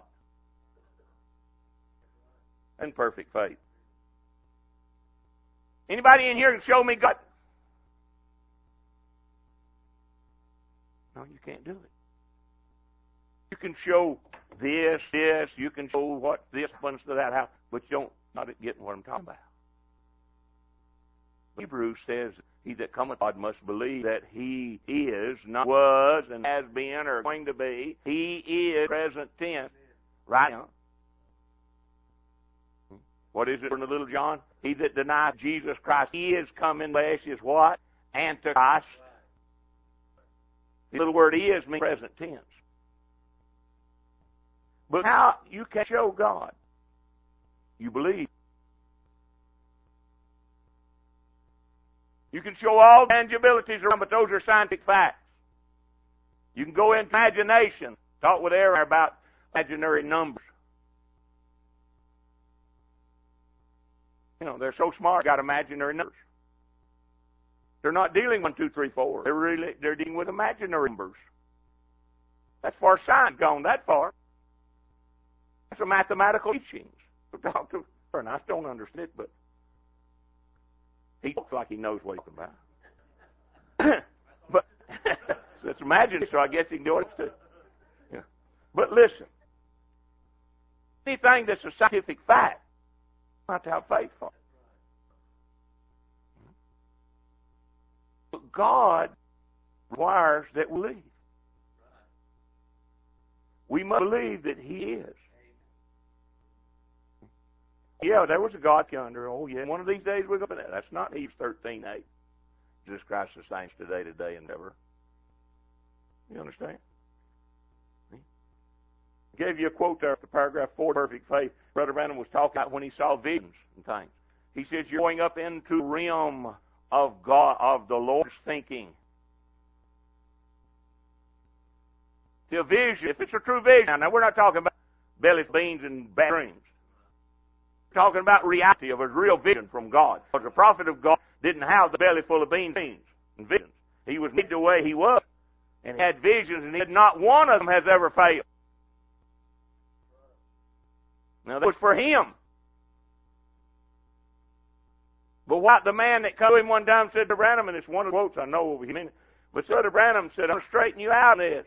In perfect faith. Anybody in here can show me God? No, you can't do it. You can show this, you can show what this happens to that house, but you don't not getting what I'm talking about. Hebrews says, he that cometh to God must believe that he is, not was, and has been, or going to be. He is present tense right now. What is it from the little John? He that denies Jesus Christ, he is come in flesh, is what? Antichrist. The little word is means present tense. But how you can show God? You believe. You can show all tangibilities around, but those are scientific facts. You can go into imagination. Talk with Aaron about imaginary numbers. You know, they're so smart, got imaginary numbers. They're not dealing 1, 2, 3, 4. They're dealing with imaginary numbers. That's far science gone that far. That's a mathematical teachings. Talk to and I don't understand it, but he looks like he knows what he's talking about. But so it's imaginary, so I guess he can do it too. Yeah. But listen, anything that's a scientific fact, not to have faith for. But God requires that we believe. We must believe that He is. Yeah, there was a God yonder. Oh, yeah. One of these days we're going to. That's not Hebrews 13:8. Jesus Christ the same today, and ever. You understand? I gave you a quote there after paragraph 4, perfect faith. Brother Branham was talking about when he saw visions and things. He says you're going up into the realm of God, of the Lord's thinking. See, a vision, if it's a true vision, now we're not talking about belly beans and bad dreams. Talking about reality of a real vision from God. Because the prophet of God didn't have the belly full of beans and visions. He was made the way he was. And he had visions, and not one of them has ever failed. Now, that was for him. But what the man that came to him one time said to Branham, and it's one of the quotes I know over here, but Brother Branham said, I'm going to straighten you out on this.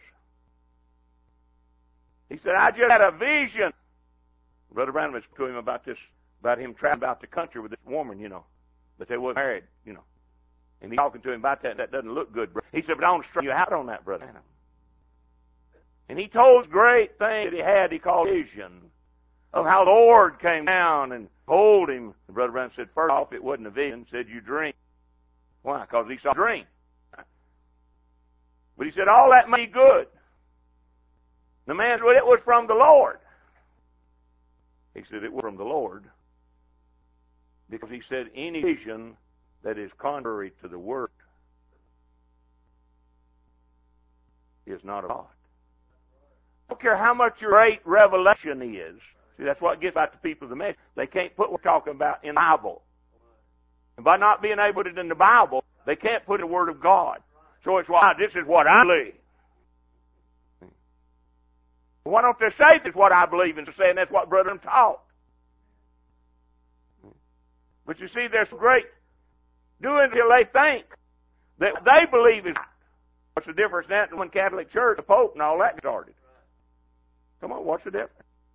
He said, I just had a vision. Brother Branham was to him about this, about him traveling about the country with this woman, you know, but they wasn't married, you know. And he's talking to him about that. That doesn't look good, bro. He said, but I want to straighten you out on that, Brother Branham. And he told us great thing that he had, he called vision, of how the Lord came down and told him. And Brother Branham said, first off, it wasn't a vision. He said, you dream. Why? Because he saw a dream. But he said, all that may be good. The man said, well, it was from the Lord. He said, it was from the Lord. Because he said, any vision that is contrary to the Word is not of God. I don't care how much your great revelation is. See, that's what gets out to people the message. They can't put what we're talking about in the Bible. And by not being able to put it in the Bible, they can't put the Word of God. So it's why this is what I believe. Why don't they say this is what I believe instead of saying that's what Brother taught? But you see, there's great doing until they think that what they believe is right. What's the difference now when Catholic Church, the Pope, and all that started? Come on, what's the difference?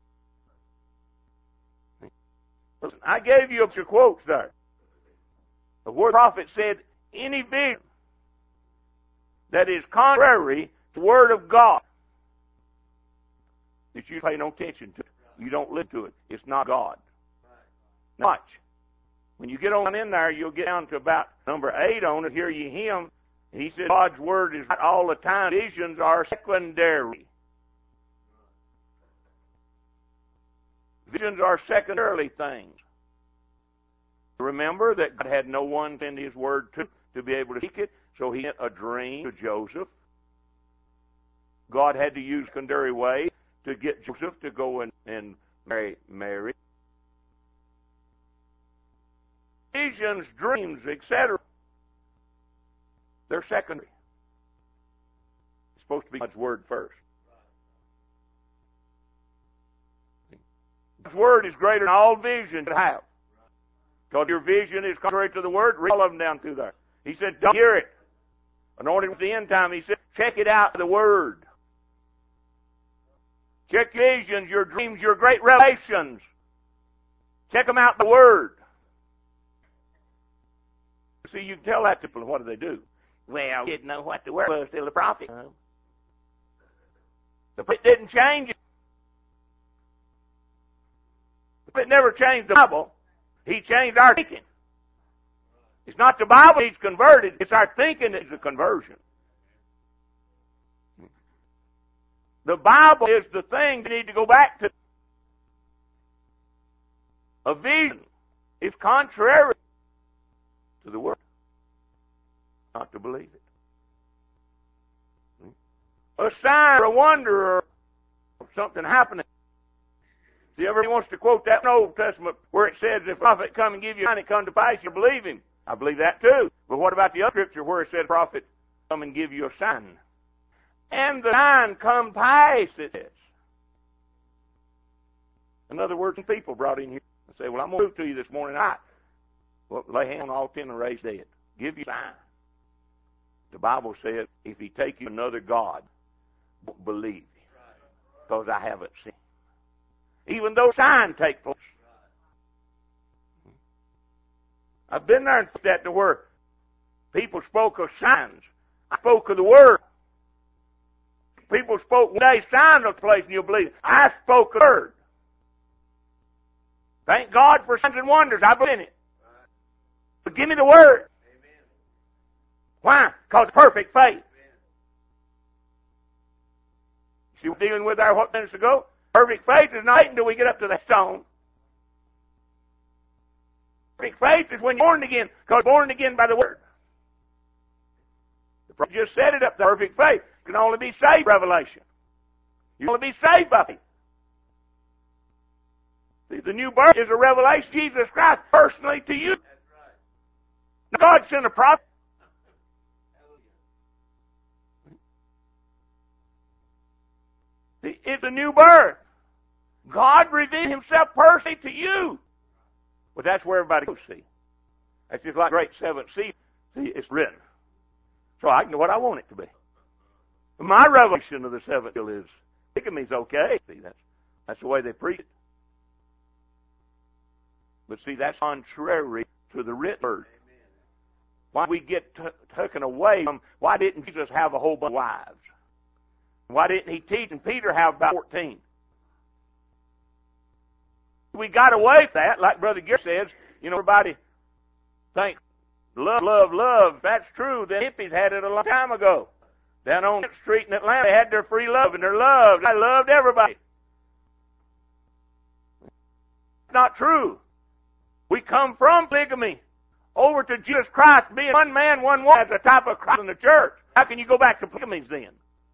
Listen, I gave you a few quotes there. The word prophet said, any vision that is contrary to the Word of God, that you pay no attention to, you don't listen to it, it's not God. Now watch. When you get on in there, you'll get down to about number 8 on it. Hear ye him. And he said, God's Word is right all the time. Visions are secondary. Visions are secondarily things. Remember that God had no one send His word to be able to speak it, so He sent a dream to Joseph. God had to use secondary ways to get Joseph to go and marry Mary. Visions, dreams, etc. They're secondary. It's supposed to be God's word first. God's word is greater than all vision you have. Because your vision is contrary to the word, read all of them down through there. He said, don't hear it. Anointed with the end time, He said, check it out, the word. Check your visions, your dreams, your great revelations. Check them out in the word. See, you can tell that to people, what do they do? Well, didn't know what the word was till the prophet. The prophet didn't change it. The prophet never changed the Bible. He changed our thinking. It's not the Bible that needs converted, it's our thinking that needs a conversion. The Bible is the thing you need to go back to. A vision is contrary to the Word. Not to believe it. A sign or a wonder or something happening. See, everybody wants to quote that in the Old Testament where it says, if a prophet come and give you a sign and come to pass, you believe him. I believe that too. But what about the other scripture where it says, prophet come and give you a sign? And the sign come to pass, it says. In other words, people brought in here and say, well, I'm going to prove to you this morning night. Well, lay hands on all 10 and raise dead. Give you a sign. The Bible says, if He take you another God, believe Him. Because I haven't seen. Even though signs take place. I've been there and that to where people spoke of signs. I spoke of the Word. People spoke one day, signs of place, and you'll believe it. I spoke of the Word. Thank God for signs and wonders. I believe in it. But give me the Word. Amen. Why? Because perfect faith. See, we're dealing with our what minutes ago? Perfect faith is not until we get up to that stone. Perfect faith is when you're born again, because born again by the Word. The prophet just said it up there. Perfect faith can only be saved by revelation. You can only be saved by faith. See, the new birth is a revelation of Jesus Christ personally to you. Now, God sent a prophet. See, it's a new birth. God revealed Himself personally to you. But that's where everybody goes, see. That's just like great seventh seal. See, it's written. So I can do what I want it to be. My revelation of the seventh seal is, bigamy's okay. See, that's the way they preach it. But see, that's contrary to the written word. Why we get taken away from, why didn't Jesus have a whole bunch of wives? Why didn't He teach and Peter have about 14? We got away with that, like Brother Gary says. You know, everybody thinks, love, love, love. If that's true, the hippies had it a long time ago. Down on that street in Atlanta, they had their free love and their love. I loved everybody. It's not true. We come from polygamy over to Jesus Christ being one man, one woman as a type of Christ in the church. How can you go back to polygamy then?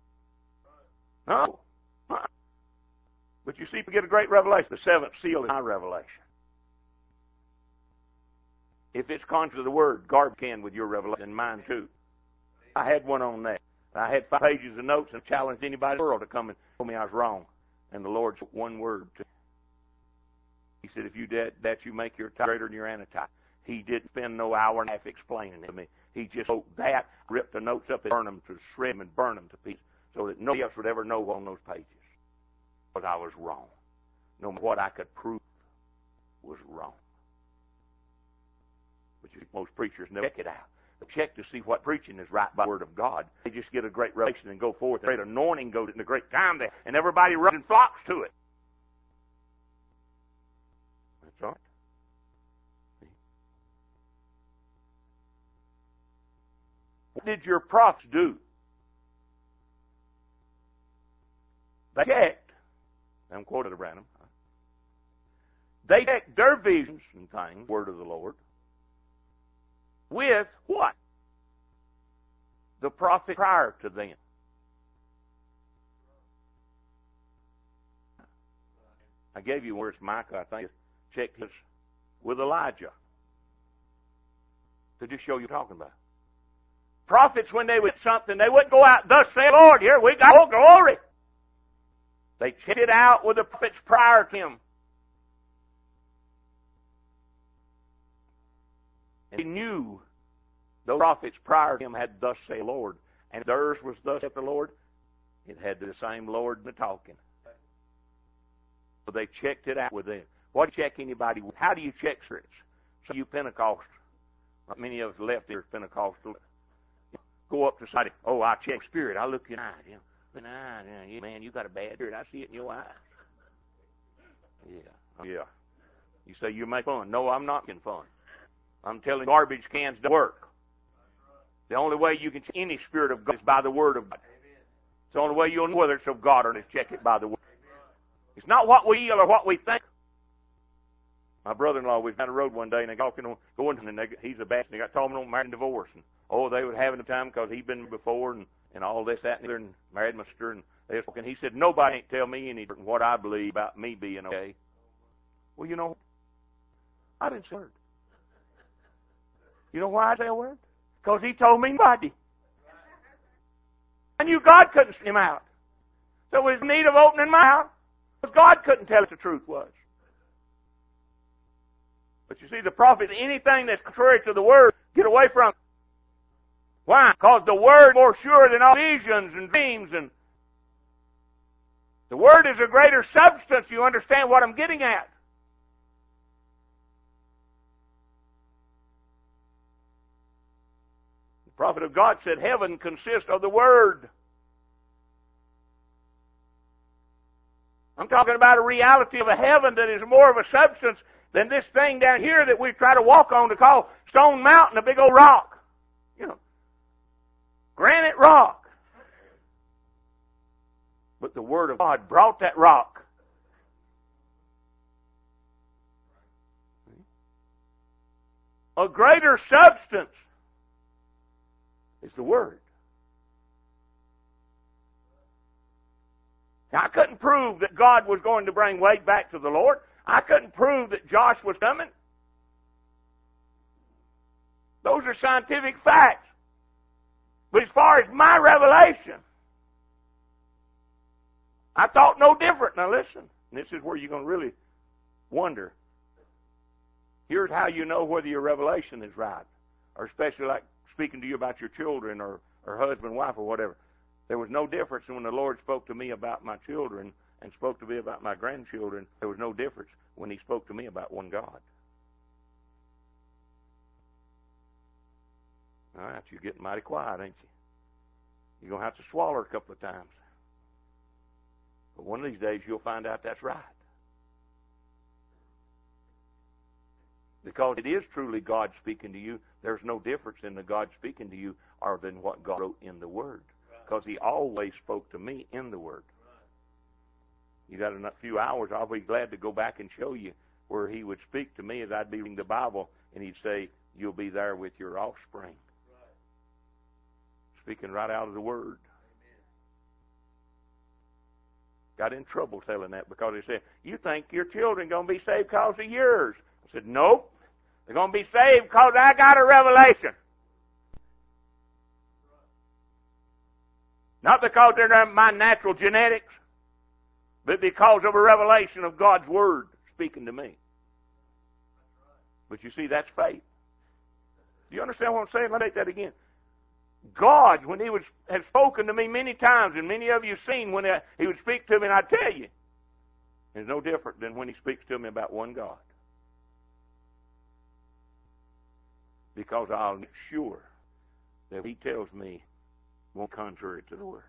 No. But you see, we get a great revelation. The seventh seal is my revelation. If it's contrary to the Word, garbage can with your revelation, and mine too. I had one on that. I had 5 pages of notes and challenged anybody in the world to come and tell me I was wrong. And the Lord said one word to me. He said, if you did that, you make your tithe greater than your antitype. He didn't spend no hour and a half explaining it to me. He just wrote that, ripped the notes up and burned them to shred them and burn them to pieces so that nobody else would ever know on those pages. But I was wrong. No matter what I could prove was wrong. But most preachers never check it out. They check to see what preaching is right by the Word of God. They just get a great revelation and go forth. A great anointing goes in a great time there, and everybody runs and flocks to it. That's right. What did your prophets do? They checked. I'm quoted Branham. They checked their visions and things, word of the Lord, with what? The prophet prior to them. I gave you where it's Micah, I think. Checked his with Elijah. To just show you what you're talking about. Prophets, when they would something, they wouldn't go out, thus say the Lord, here we got glory. They checked it out with the prophets prior to him. And he knew those prophets prior to him had thus say the Lord. And theirs was thus saith the Lord. It had the same Lord in the talking. So they checked it out with them. What do you check anybody with? How do you check spirits? So you Pentecostals, not many of us left here Pentecostal, go up to somebody, oh, I check spirit. I look in your eyes. Man, you got a bad spirit. I see it in your eyes. Yeah. You say you make fun. No, I'm not making fun. I'm telling you, garbage cans don't work. The only way you can check any spirit of God is by the Word of God. It's the only way you'll know whether it's of God or not is check it by the Word. It's not what we feel or what we think. My brother-in-law was down the road one day, and they going, and he's a bastard. They got told him on marriage and divorce, and they were having a time because he'd been before, and all this, that, and the other, and married my sister, and they was talking. He said, nobody ain't tell me any what I believe about me being okay. Well, you know, I didn't say a word. You know why I say a word? Because he told me nobody. I knew God couldn't send him out. So there was need of opening my mouth, because God couldn't tell us the truth was. But you see, the prophet, anything that's contrary to the Word, get away from it. Why? Because the Word is more sure than all visions and dreams. And the Word is a greater substance. You understand what I'm getting at? The prophet of God said heaven consists of the Word. I'm talking about a reality of a heaven that is more of a substance than this thing down here that we try to walk on to call Stone Mountain, a big old rock. You know, granite rock. But the Word of God brought that rock. A greater substance is the Word. Now, I couldn't prove that God was going to bring Wade back to the Lord. I couldn't prove that Josh was coming. Those are scientific facts. But as far as my revelation, I thought no different. Now listen, this is where you're going to really wonder. Here's how you know whether your revelation is right. Or especially like speaking to you about your children or husband, wife, or whatever. There was no difference when the Lord spoke to me about my children and spoke to me about my grandchildren. There was no difference when He spoke to me about one God. All right, you're getting mighty quiet, ain't you? You're going to have to swallow a couple of times. But one of these days you'll find out that's right. Because it is truly God speaking to you. There's no difference in the God speaking to you or than what God wrote in the Word. Because He always spoke to me in the Word. You got a few hours, I'll be glad to go back and show you where He would speak to me as I'd be reading the Bible, and He'd say, you'll be there with your offspring. Speaking right out of the Word. Got in trouble telling that because they said, you think your children going to be saved because of yours. I said, nope. They're going to be saved because I got a revelation. Not because they're my natural genetics, but because of a revelation of God's Word speaking to me. But you see, that's faith. Do you understand what I'm saying? Let me take that again. God, when He has spoken to me many times, and many of you have seen when He would speak to me, and I tell you, it's no different than when He speaks to me about one God. Because I'll make sure that He tells me won't contrary to the Word.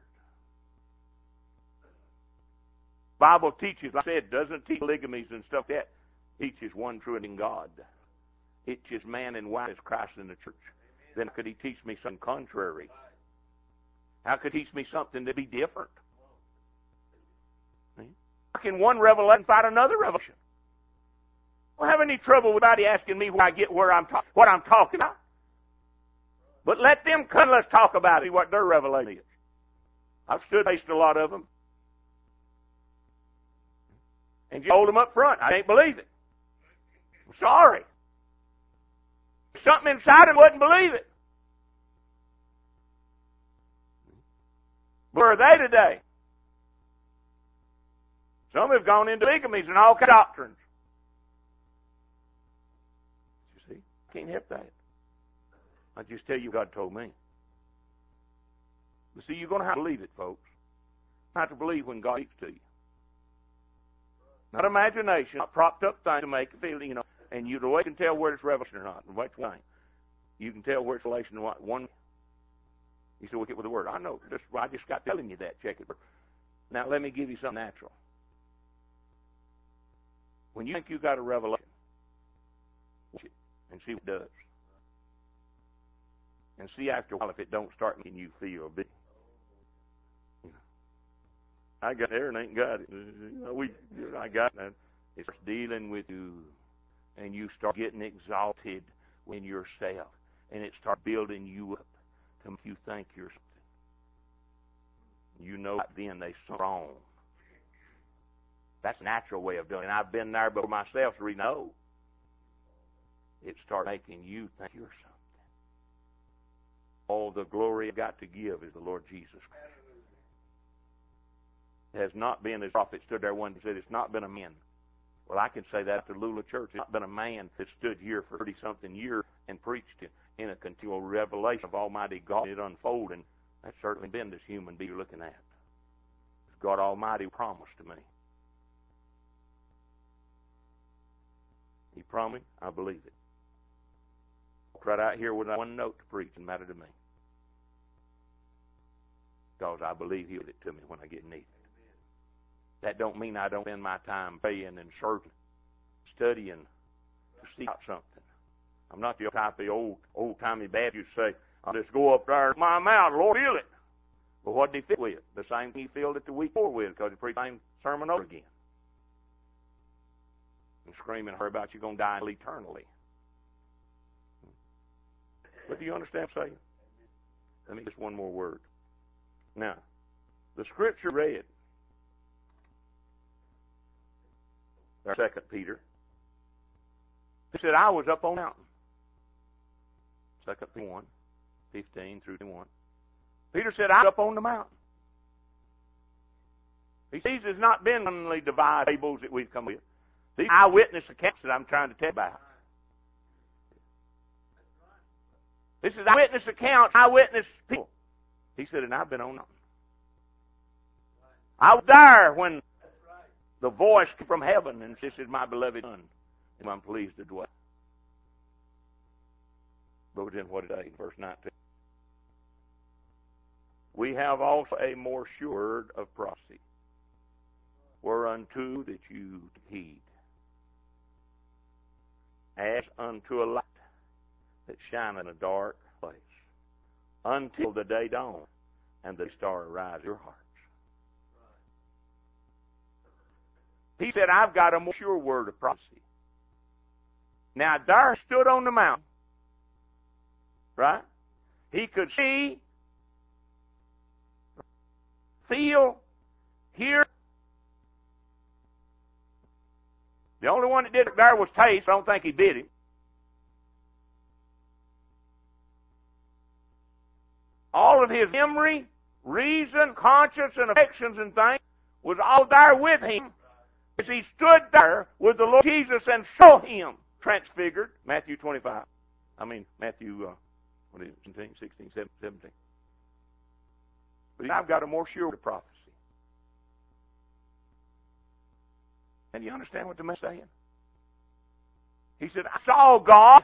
Bible teaches, like I said, doesn't teach polygamies and stuff like that. It teaches one true living God. It teaches man and wife as Christ in the church. Then how could He teach me something contrary? How could He teach me something to be different? How can one revelation fight another revelation? don't have any trouble with anybody asking me where I get what I'm talking about. But let them come and let's talk about it, what their revelation is. I've stood faced a lot of them. And you hold them up front. I can't believe it. I'm sorry. Something inside them wouldn't believe it. Where are they today? Some have gone into bigamies and all kinds of doctrines. You see, I can't help that. I just tell you what God told me. But see, you're going to have to believe it, folks. You have to believe when God speaks to you. Not imagination, not propped up thing to make you feel, and you can tell where it's revelation or not. Which one? You can tell where it's revelation or not. One. You say, well, get with the Word. I know. I just got telling you that. Check it. Now, let me give you something natural. When you think you got a revelation, watch it and see what it does. And see after a while if it don't start making you feel big. I got there and ain't got it. I got it. It starts dealing with you, and you start getting exalted in yourself, and it starts building you up to make you think you're something. You know then they wrong. That's a natural way of doing it. And I've been there before myself to know. It starts making you think you're something. All the glory I've got to give is the Lord Jesus Christ. It has not been, as the prophet stood there one day and said, it's not been a man. Well, I can say that to Lula Church. It's not been a man that stood here for 30-something years and preached in a continual revelation of Almighty God. It unfolded. That's certainly been this human being you're looking at. God Almighty promised to me. He promised, I believe it. Walk right out here with one note to preach and matter to me. Because I believe He'll give it to me when I get needed. That don't mean I don't spend my time praying and searching, studying to seek out something. I'm not the type of old-timey Baptist say, I'll just go up there and my mouth, Lord, feel it. Well, what did He fill with? The same thing He filled it the week before with, because He preached the same sermon over again. And screaming at her about you're going to die eternally. But do you understand what I'm saying? Let me just one more word. Now, the scripture read, 2 Peter, he said, I was up on the mountain. 2 Peter 1, 15 through 21. Peter said, I was up on the mountain. He sees there's not been only divided tables that we've come with. These eyewitness accounts that I'm trying to tell you about. This is eyewitness accounts, eyewitness people. He said, and I've been on the mountain. I was there when the voice came from heaven, and this is my beloved Son, whom I'm pleased to dwell. But then what today, verse 19. We have also a more sure word of prophecy, whereunto that you heed, as unto a light that shineth in a dark place, until the day dawn and the star arise in your hearts. He said, I've got a more sure word of prophecy. Now, there stood on the mountain, right? He could see, feel, hear. The only one that did it there was taste. I don't think he bit him. All of his memory, reason, conscience, and affections and things was all there with him as he stood there with the Lord Jesus and saw Him transfigured. Matthew 25. Matthew, 17, 16, 17. But I've got a more sure prophecy. And you understand what the man's saying? He said, I saw God.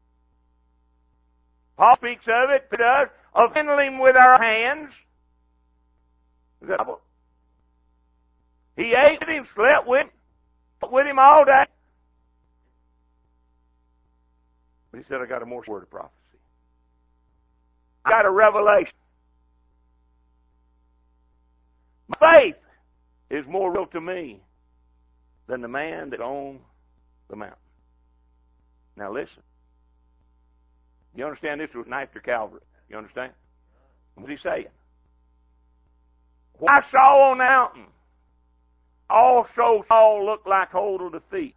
Paul speaks of it, of handling with our hands. He ate with him, slept with him all day. But he said, I got a more word of prophecy. I got a revelation. My faith is more real to me than the man that's on the mountain. Now listen. You understand this was after Calvary? You understand? What's he saying? What I saw on the mountain also all looked like total defeat.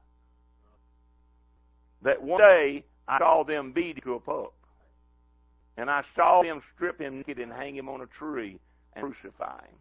That one day I saw them beat him to a pulp. And I saw them strip him naked and hang him on a tree and crucify him.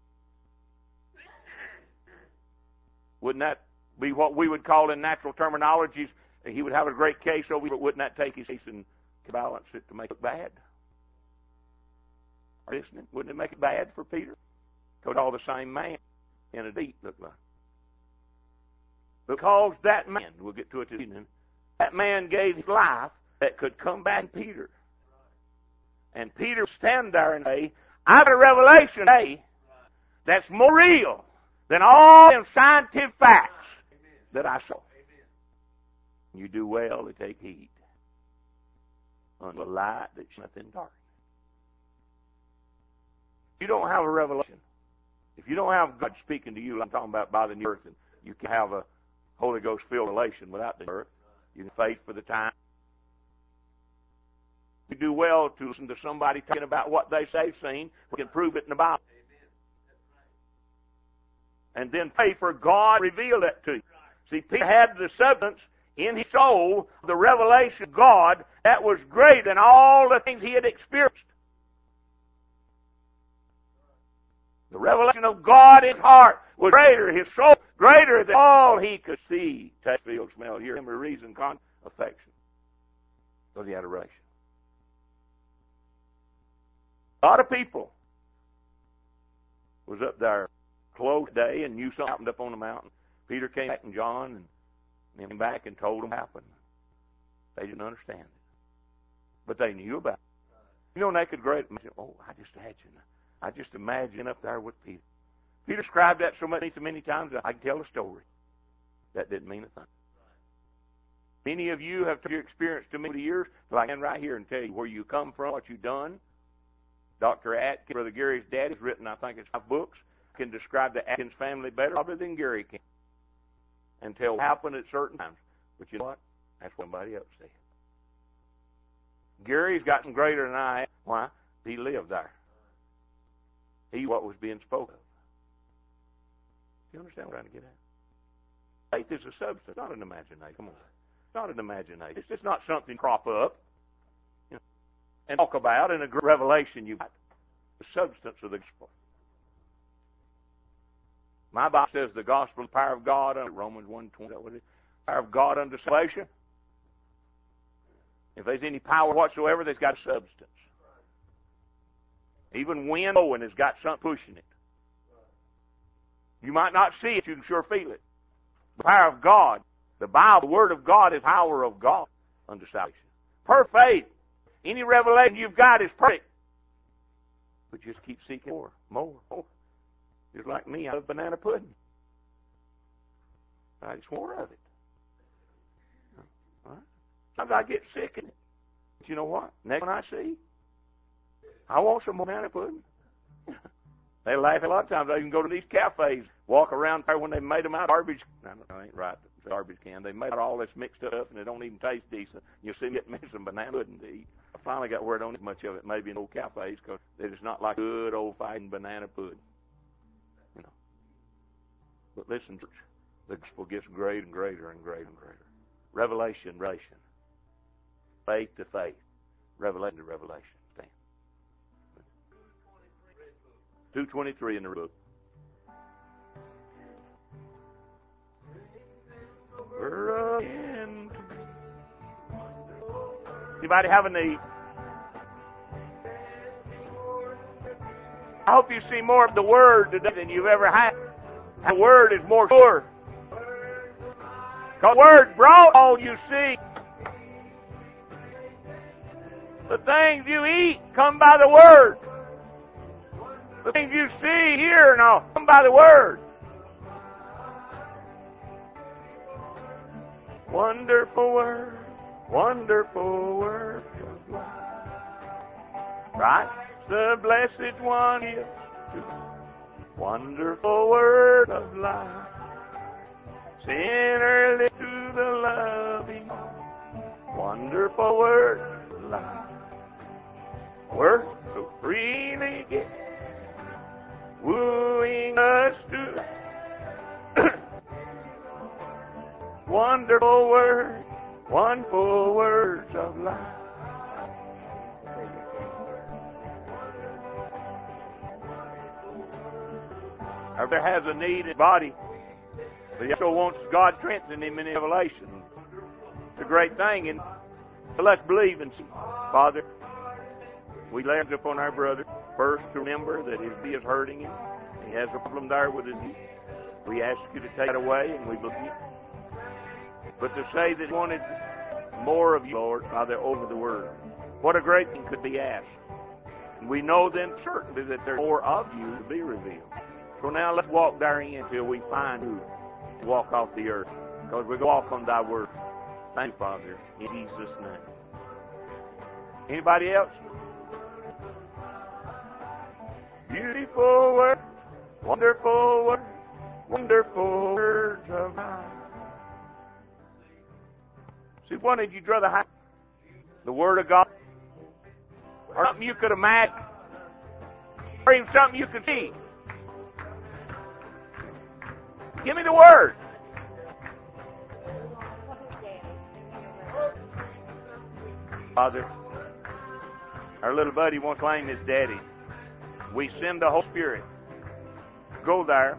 Wouldn't that be what we would call in natural terminologies? He would have a great case over it. Wouldn't that take his case and balance it to make it bad? Listening? Wouldn't it make it bad for Peter? Because all the same man in a deep looked like. Because that man, we'll get to it this evening, that man gave his life that could come back to Peter. And Peter stand there and say, I got a revelation today that's more real than all them scientific facts that I saw. You do well to take heed unto the light that shineth in darkness. If you don't have a revelation, if you don't have God speaking to you, like I'm talking about by the new earth, and you can have a Holy Ghost-filled relation without the earth, you can faith for the time. You do well to listen to somebody talking about what they say they've seen. We can prove it in the Bible. And then pray for God to reveal that to you. See, Peter had the substance in his soul, the revelation of God, that was greater than all the things he had experienced. The revelation of God in his heart was greater, his soul greater than all he could see, taste, feel, smell, hear, memory, reason, conscience, affection. Because he had a revelation. A lot of people was up there close day and knew something happened up on the mountain. Peter came back and John and came back and told them what happened. They didn't understand it. But they knew about it. You know, and they could great imagine, I just imagine up there with Peter. Peter described that so many times that I can tell a story. That didn't mean a thing. Many of you have told your experience to me over the years, but I can right here and tell you where you come from, what you've done. Dr. Atkins, Brother Gary's dad, has written, I think it's 5 books, can describe the Atkins family better probably than Gary can. And tell what happened at certain times. But you know what? That's what somebody else said. Gary's gotten greater than I am. Why? He lived there. He what was being spoken of. Do you understand what I'm trying to get at? Faith is a substance, not an imagination. Come on. It's not an imagination. It's just not something crop up and talk about in a revelation you've got. The substance of the gospel. My Bible says the gospel is the power of God unto Romans 1:20. Power of God unto salvation. If there's any power whatsoever, there's got a substance. Even wind blowing has got something pushing it. You might not see it, you can sure feel it. The power of God, the Bible, the Word of God is power of God unto salvation. Per faith. Any revelation you've got is perfect. But just keep seeking more. Just like me, I love banana pudding. I just want more of it. Right? Sometimes I get sick in it. But you know what? Next one I see, I want some more banana pudding. They laugh a lot of times. They can go to these cafes, walk around there when they made them out of garbage. No, that ain't right. It's a garbage can. They made all this mixed up, and it don't even taste decent. You'll see me getting some banana pudding to eat. I finally got where I don't eat much of it, maybe in old cafes, because it's not like good old-fashioned banana pudding. You know. But listen, church, the gospel gets greater and greater and greater and greater. Revelation. Faith to faith. Revelation to revelation. Stand. 2:23 in the book. We're again. Anybody have a need? I hope you see more of the Word today than you've ever had. The Word is more sure. Because the Word brought all you see. The things you eat come by the Word. The things you see, hear, and all come by the Word. Wonderful Word, wonderful Word of life. Right? The blessed one is wonderful Word of life. Sinner live to the loving arms Wonderful word of life. Word so freely given, wooing us to wonderful word, wonderful words of life. Or there has a need in his body, but he also wants God to strengthen him in revelation. It's a great thing, and let's believe and see. Father, we lay hands upon our brother. First, to remember that his knee is hurting him. He has a problem there with his knee. We ask you to take it away, and we believe you. But to say that he wanted more of you, Lord, Father, over the word. What a great thing could be asked. And we know then certainly that there's more of you to be revealed. So now let's walk therein until we find who to walk off the earth. Because we're going to walk on thy word. Thank you, Father, in Jesus' name. Anybody else? Beautiful word, wonderful word, wonderful words of life. See, what did you rather have? The Word of God? Or something you could imagine? Or even something you could see? Give me the Word. Father, our little buddy won't claim his daddy. We send the Holy Spirit. Go there.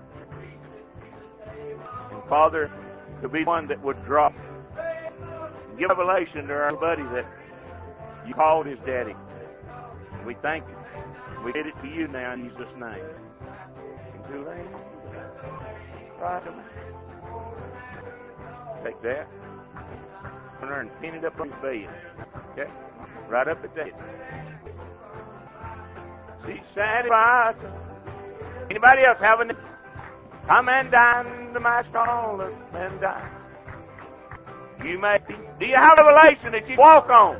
And Father, to be one that would drop. Give revelation to our buddy that you called his daddy. We thank you. We did it to you now in Jesus' name. Right. Take that. Turn there and pin it up on his bed. Okay? Right up at that. See, satisfied. Anybody else having it? Come and dine to my stall and dine. You may. Do you have revelation that you walk on?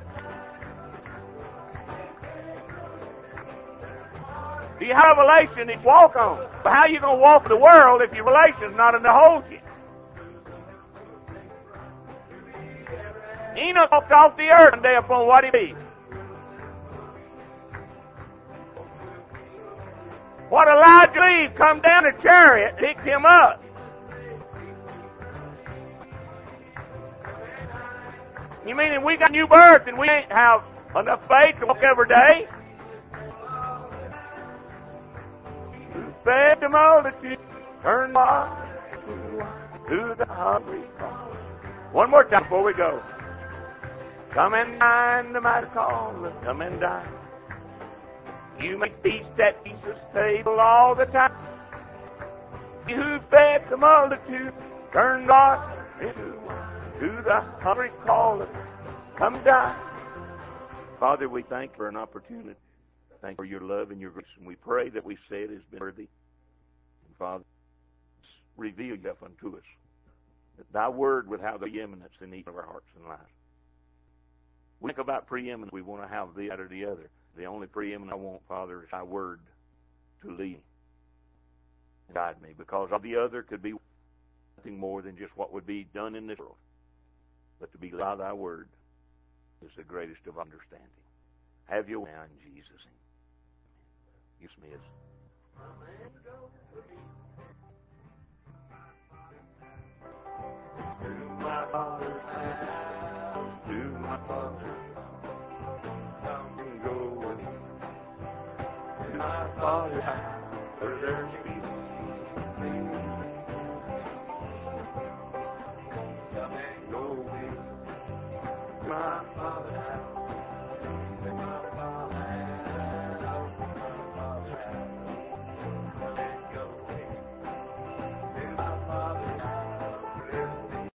Do you have revelation that you walk on? But how are you going to walk in the world if your relation's not in the hold you? Enoch walked off the earth one day upon what he be. What Elijah leave come down a chariot, picked him up. You mean if we got new birth and we ain't have enough faith to walk every day? Who fed the multitude, turned water to the hungry. One more time before we go. Come and dine, the mighty caller, come and dine. You may feast at Jesus' table all the time. You who fed the multitude, turned water into wine. To the hungry caller, come down. Father, we thank you for an opportunity. Thank you for your love and your grace. And we pray that we say it has been worthy. And Father, reveal yourself unto us. That thy word would have the preeminence in each of our hearts and lives. We think about preeminence. We want to have the other or the other. The only preeminence I want, Father, is thy word to lead and guide me. Because all the other could be nothing more than just what would be done in this world. But to be led by thy word is the greatest of understanding. Have your way now in Jesus' name. You Smiths. To my Father's house, to my Father's house, come and go with me. To my Father's house, where there's peace. My Father's house.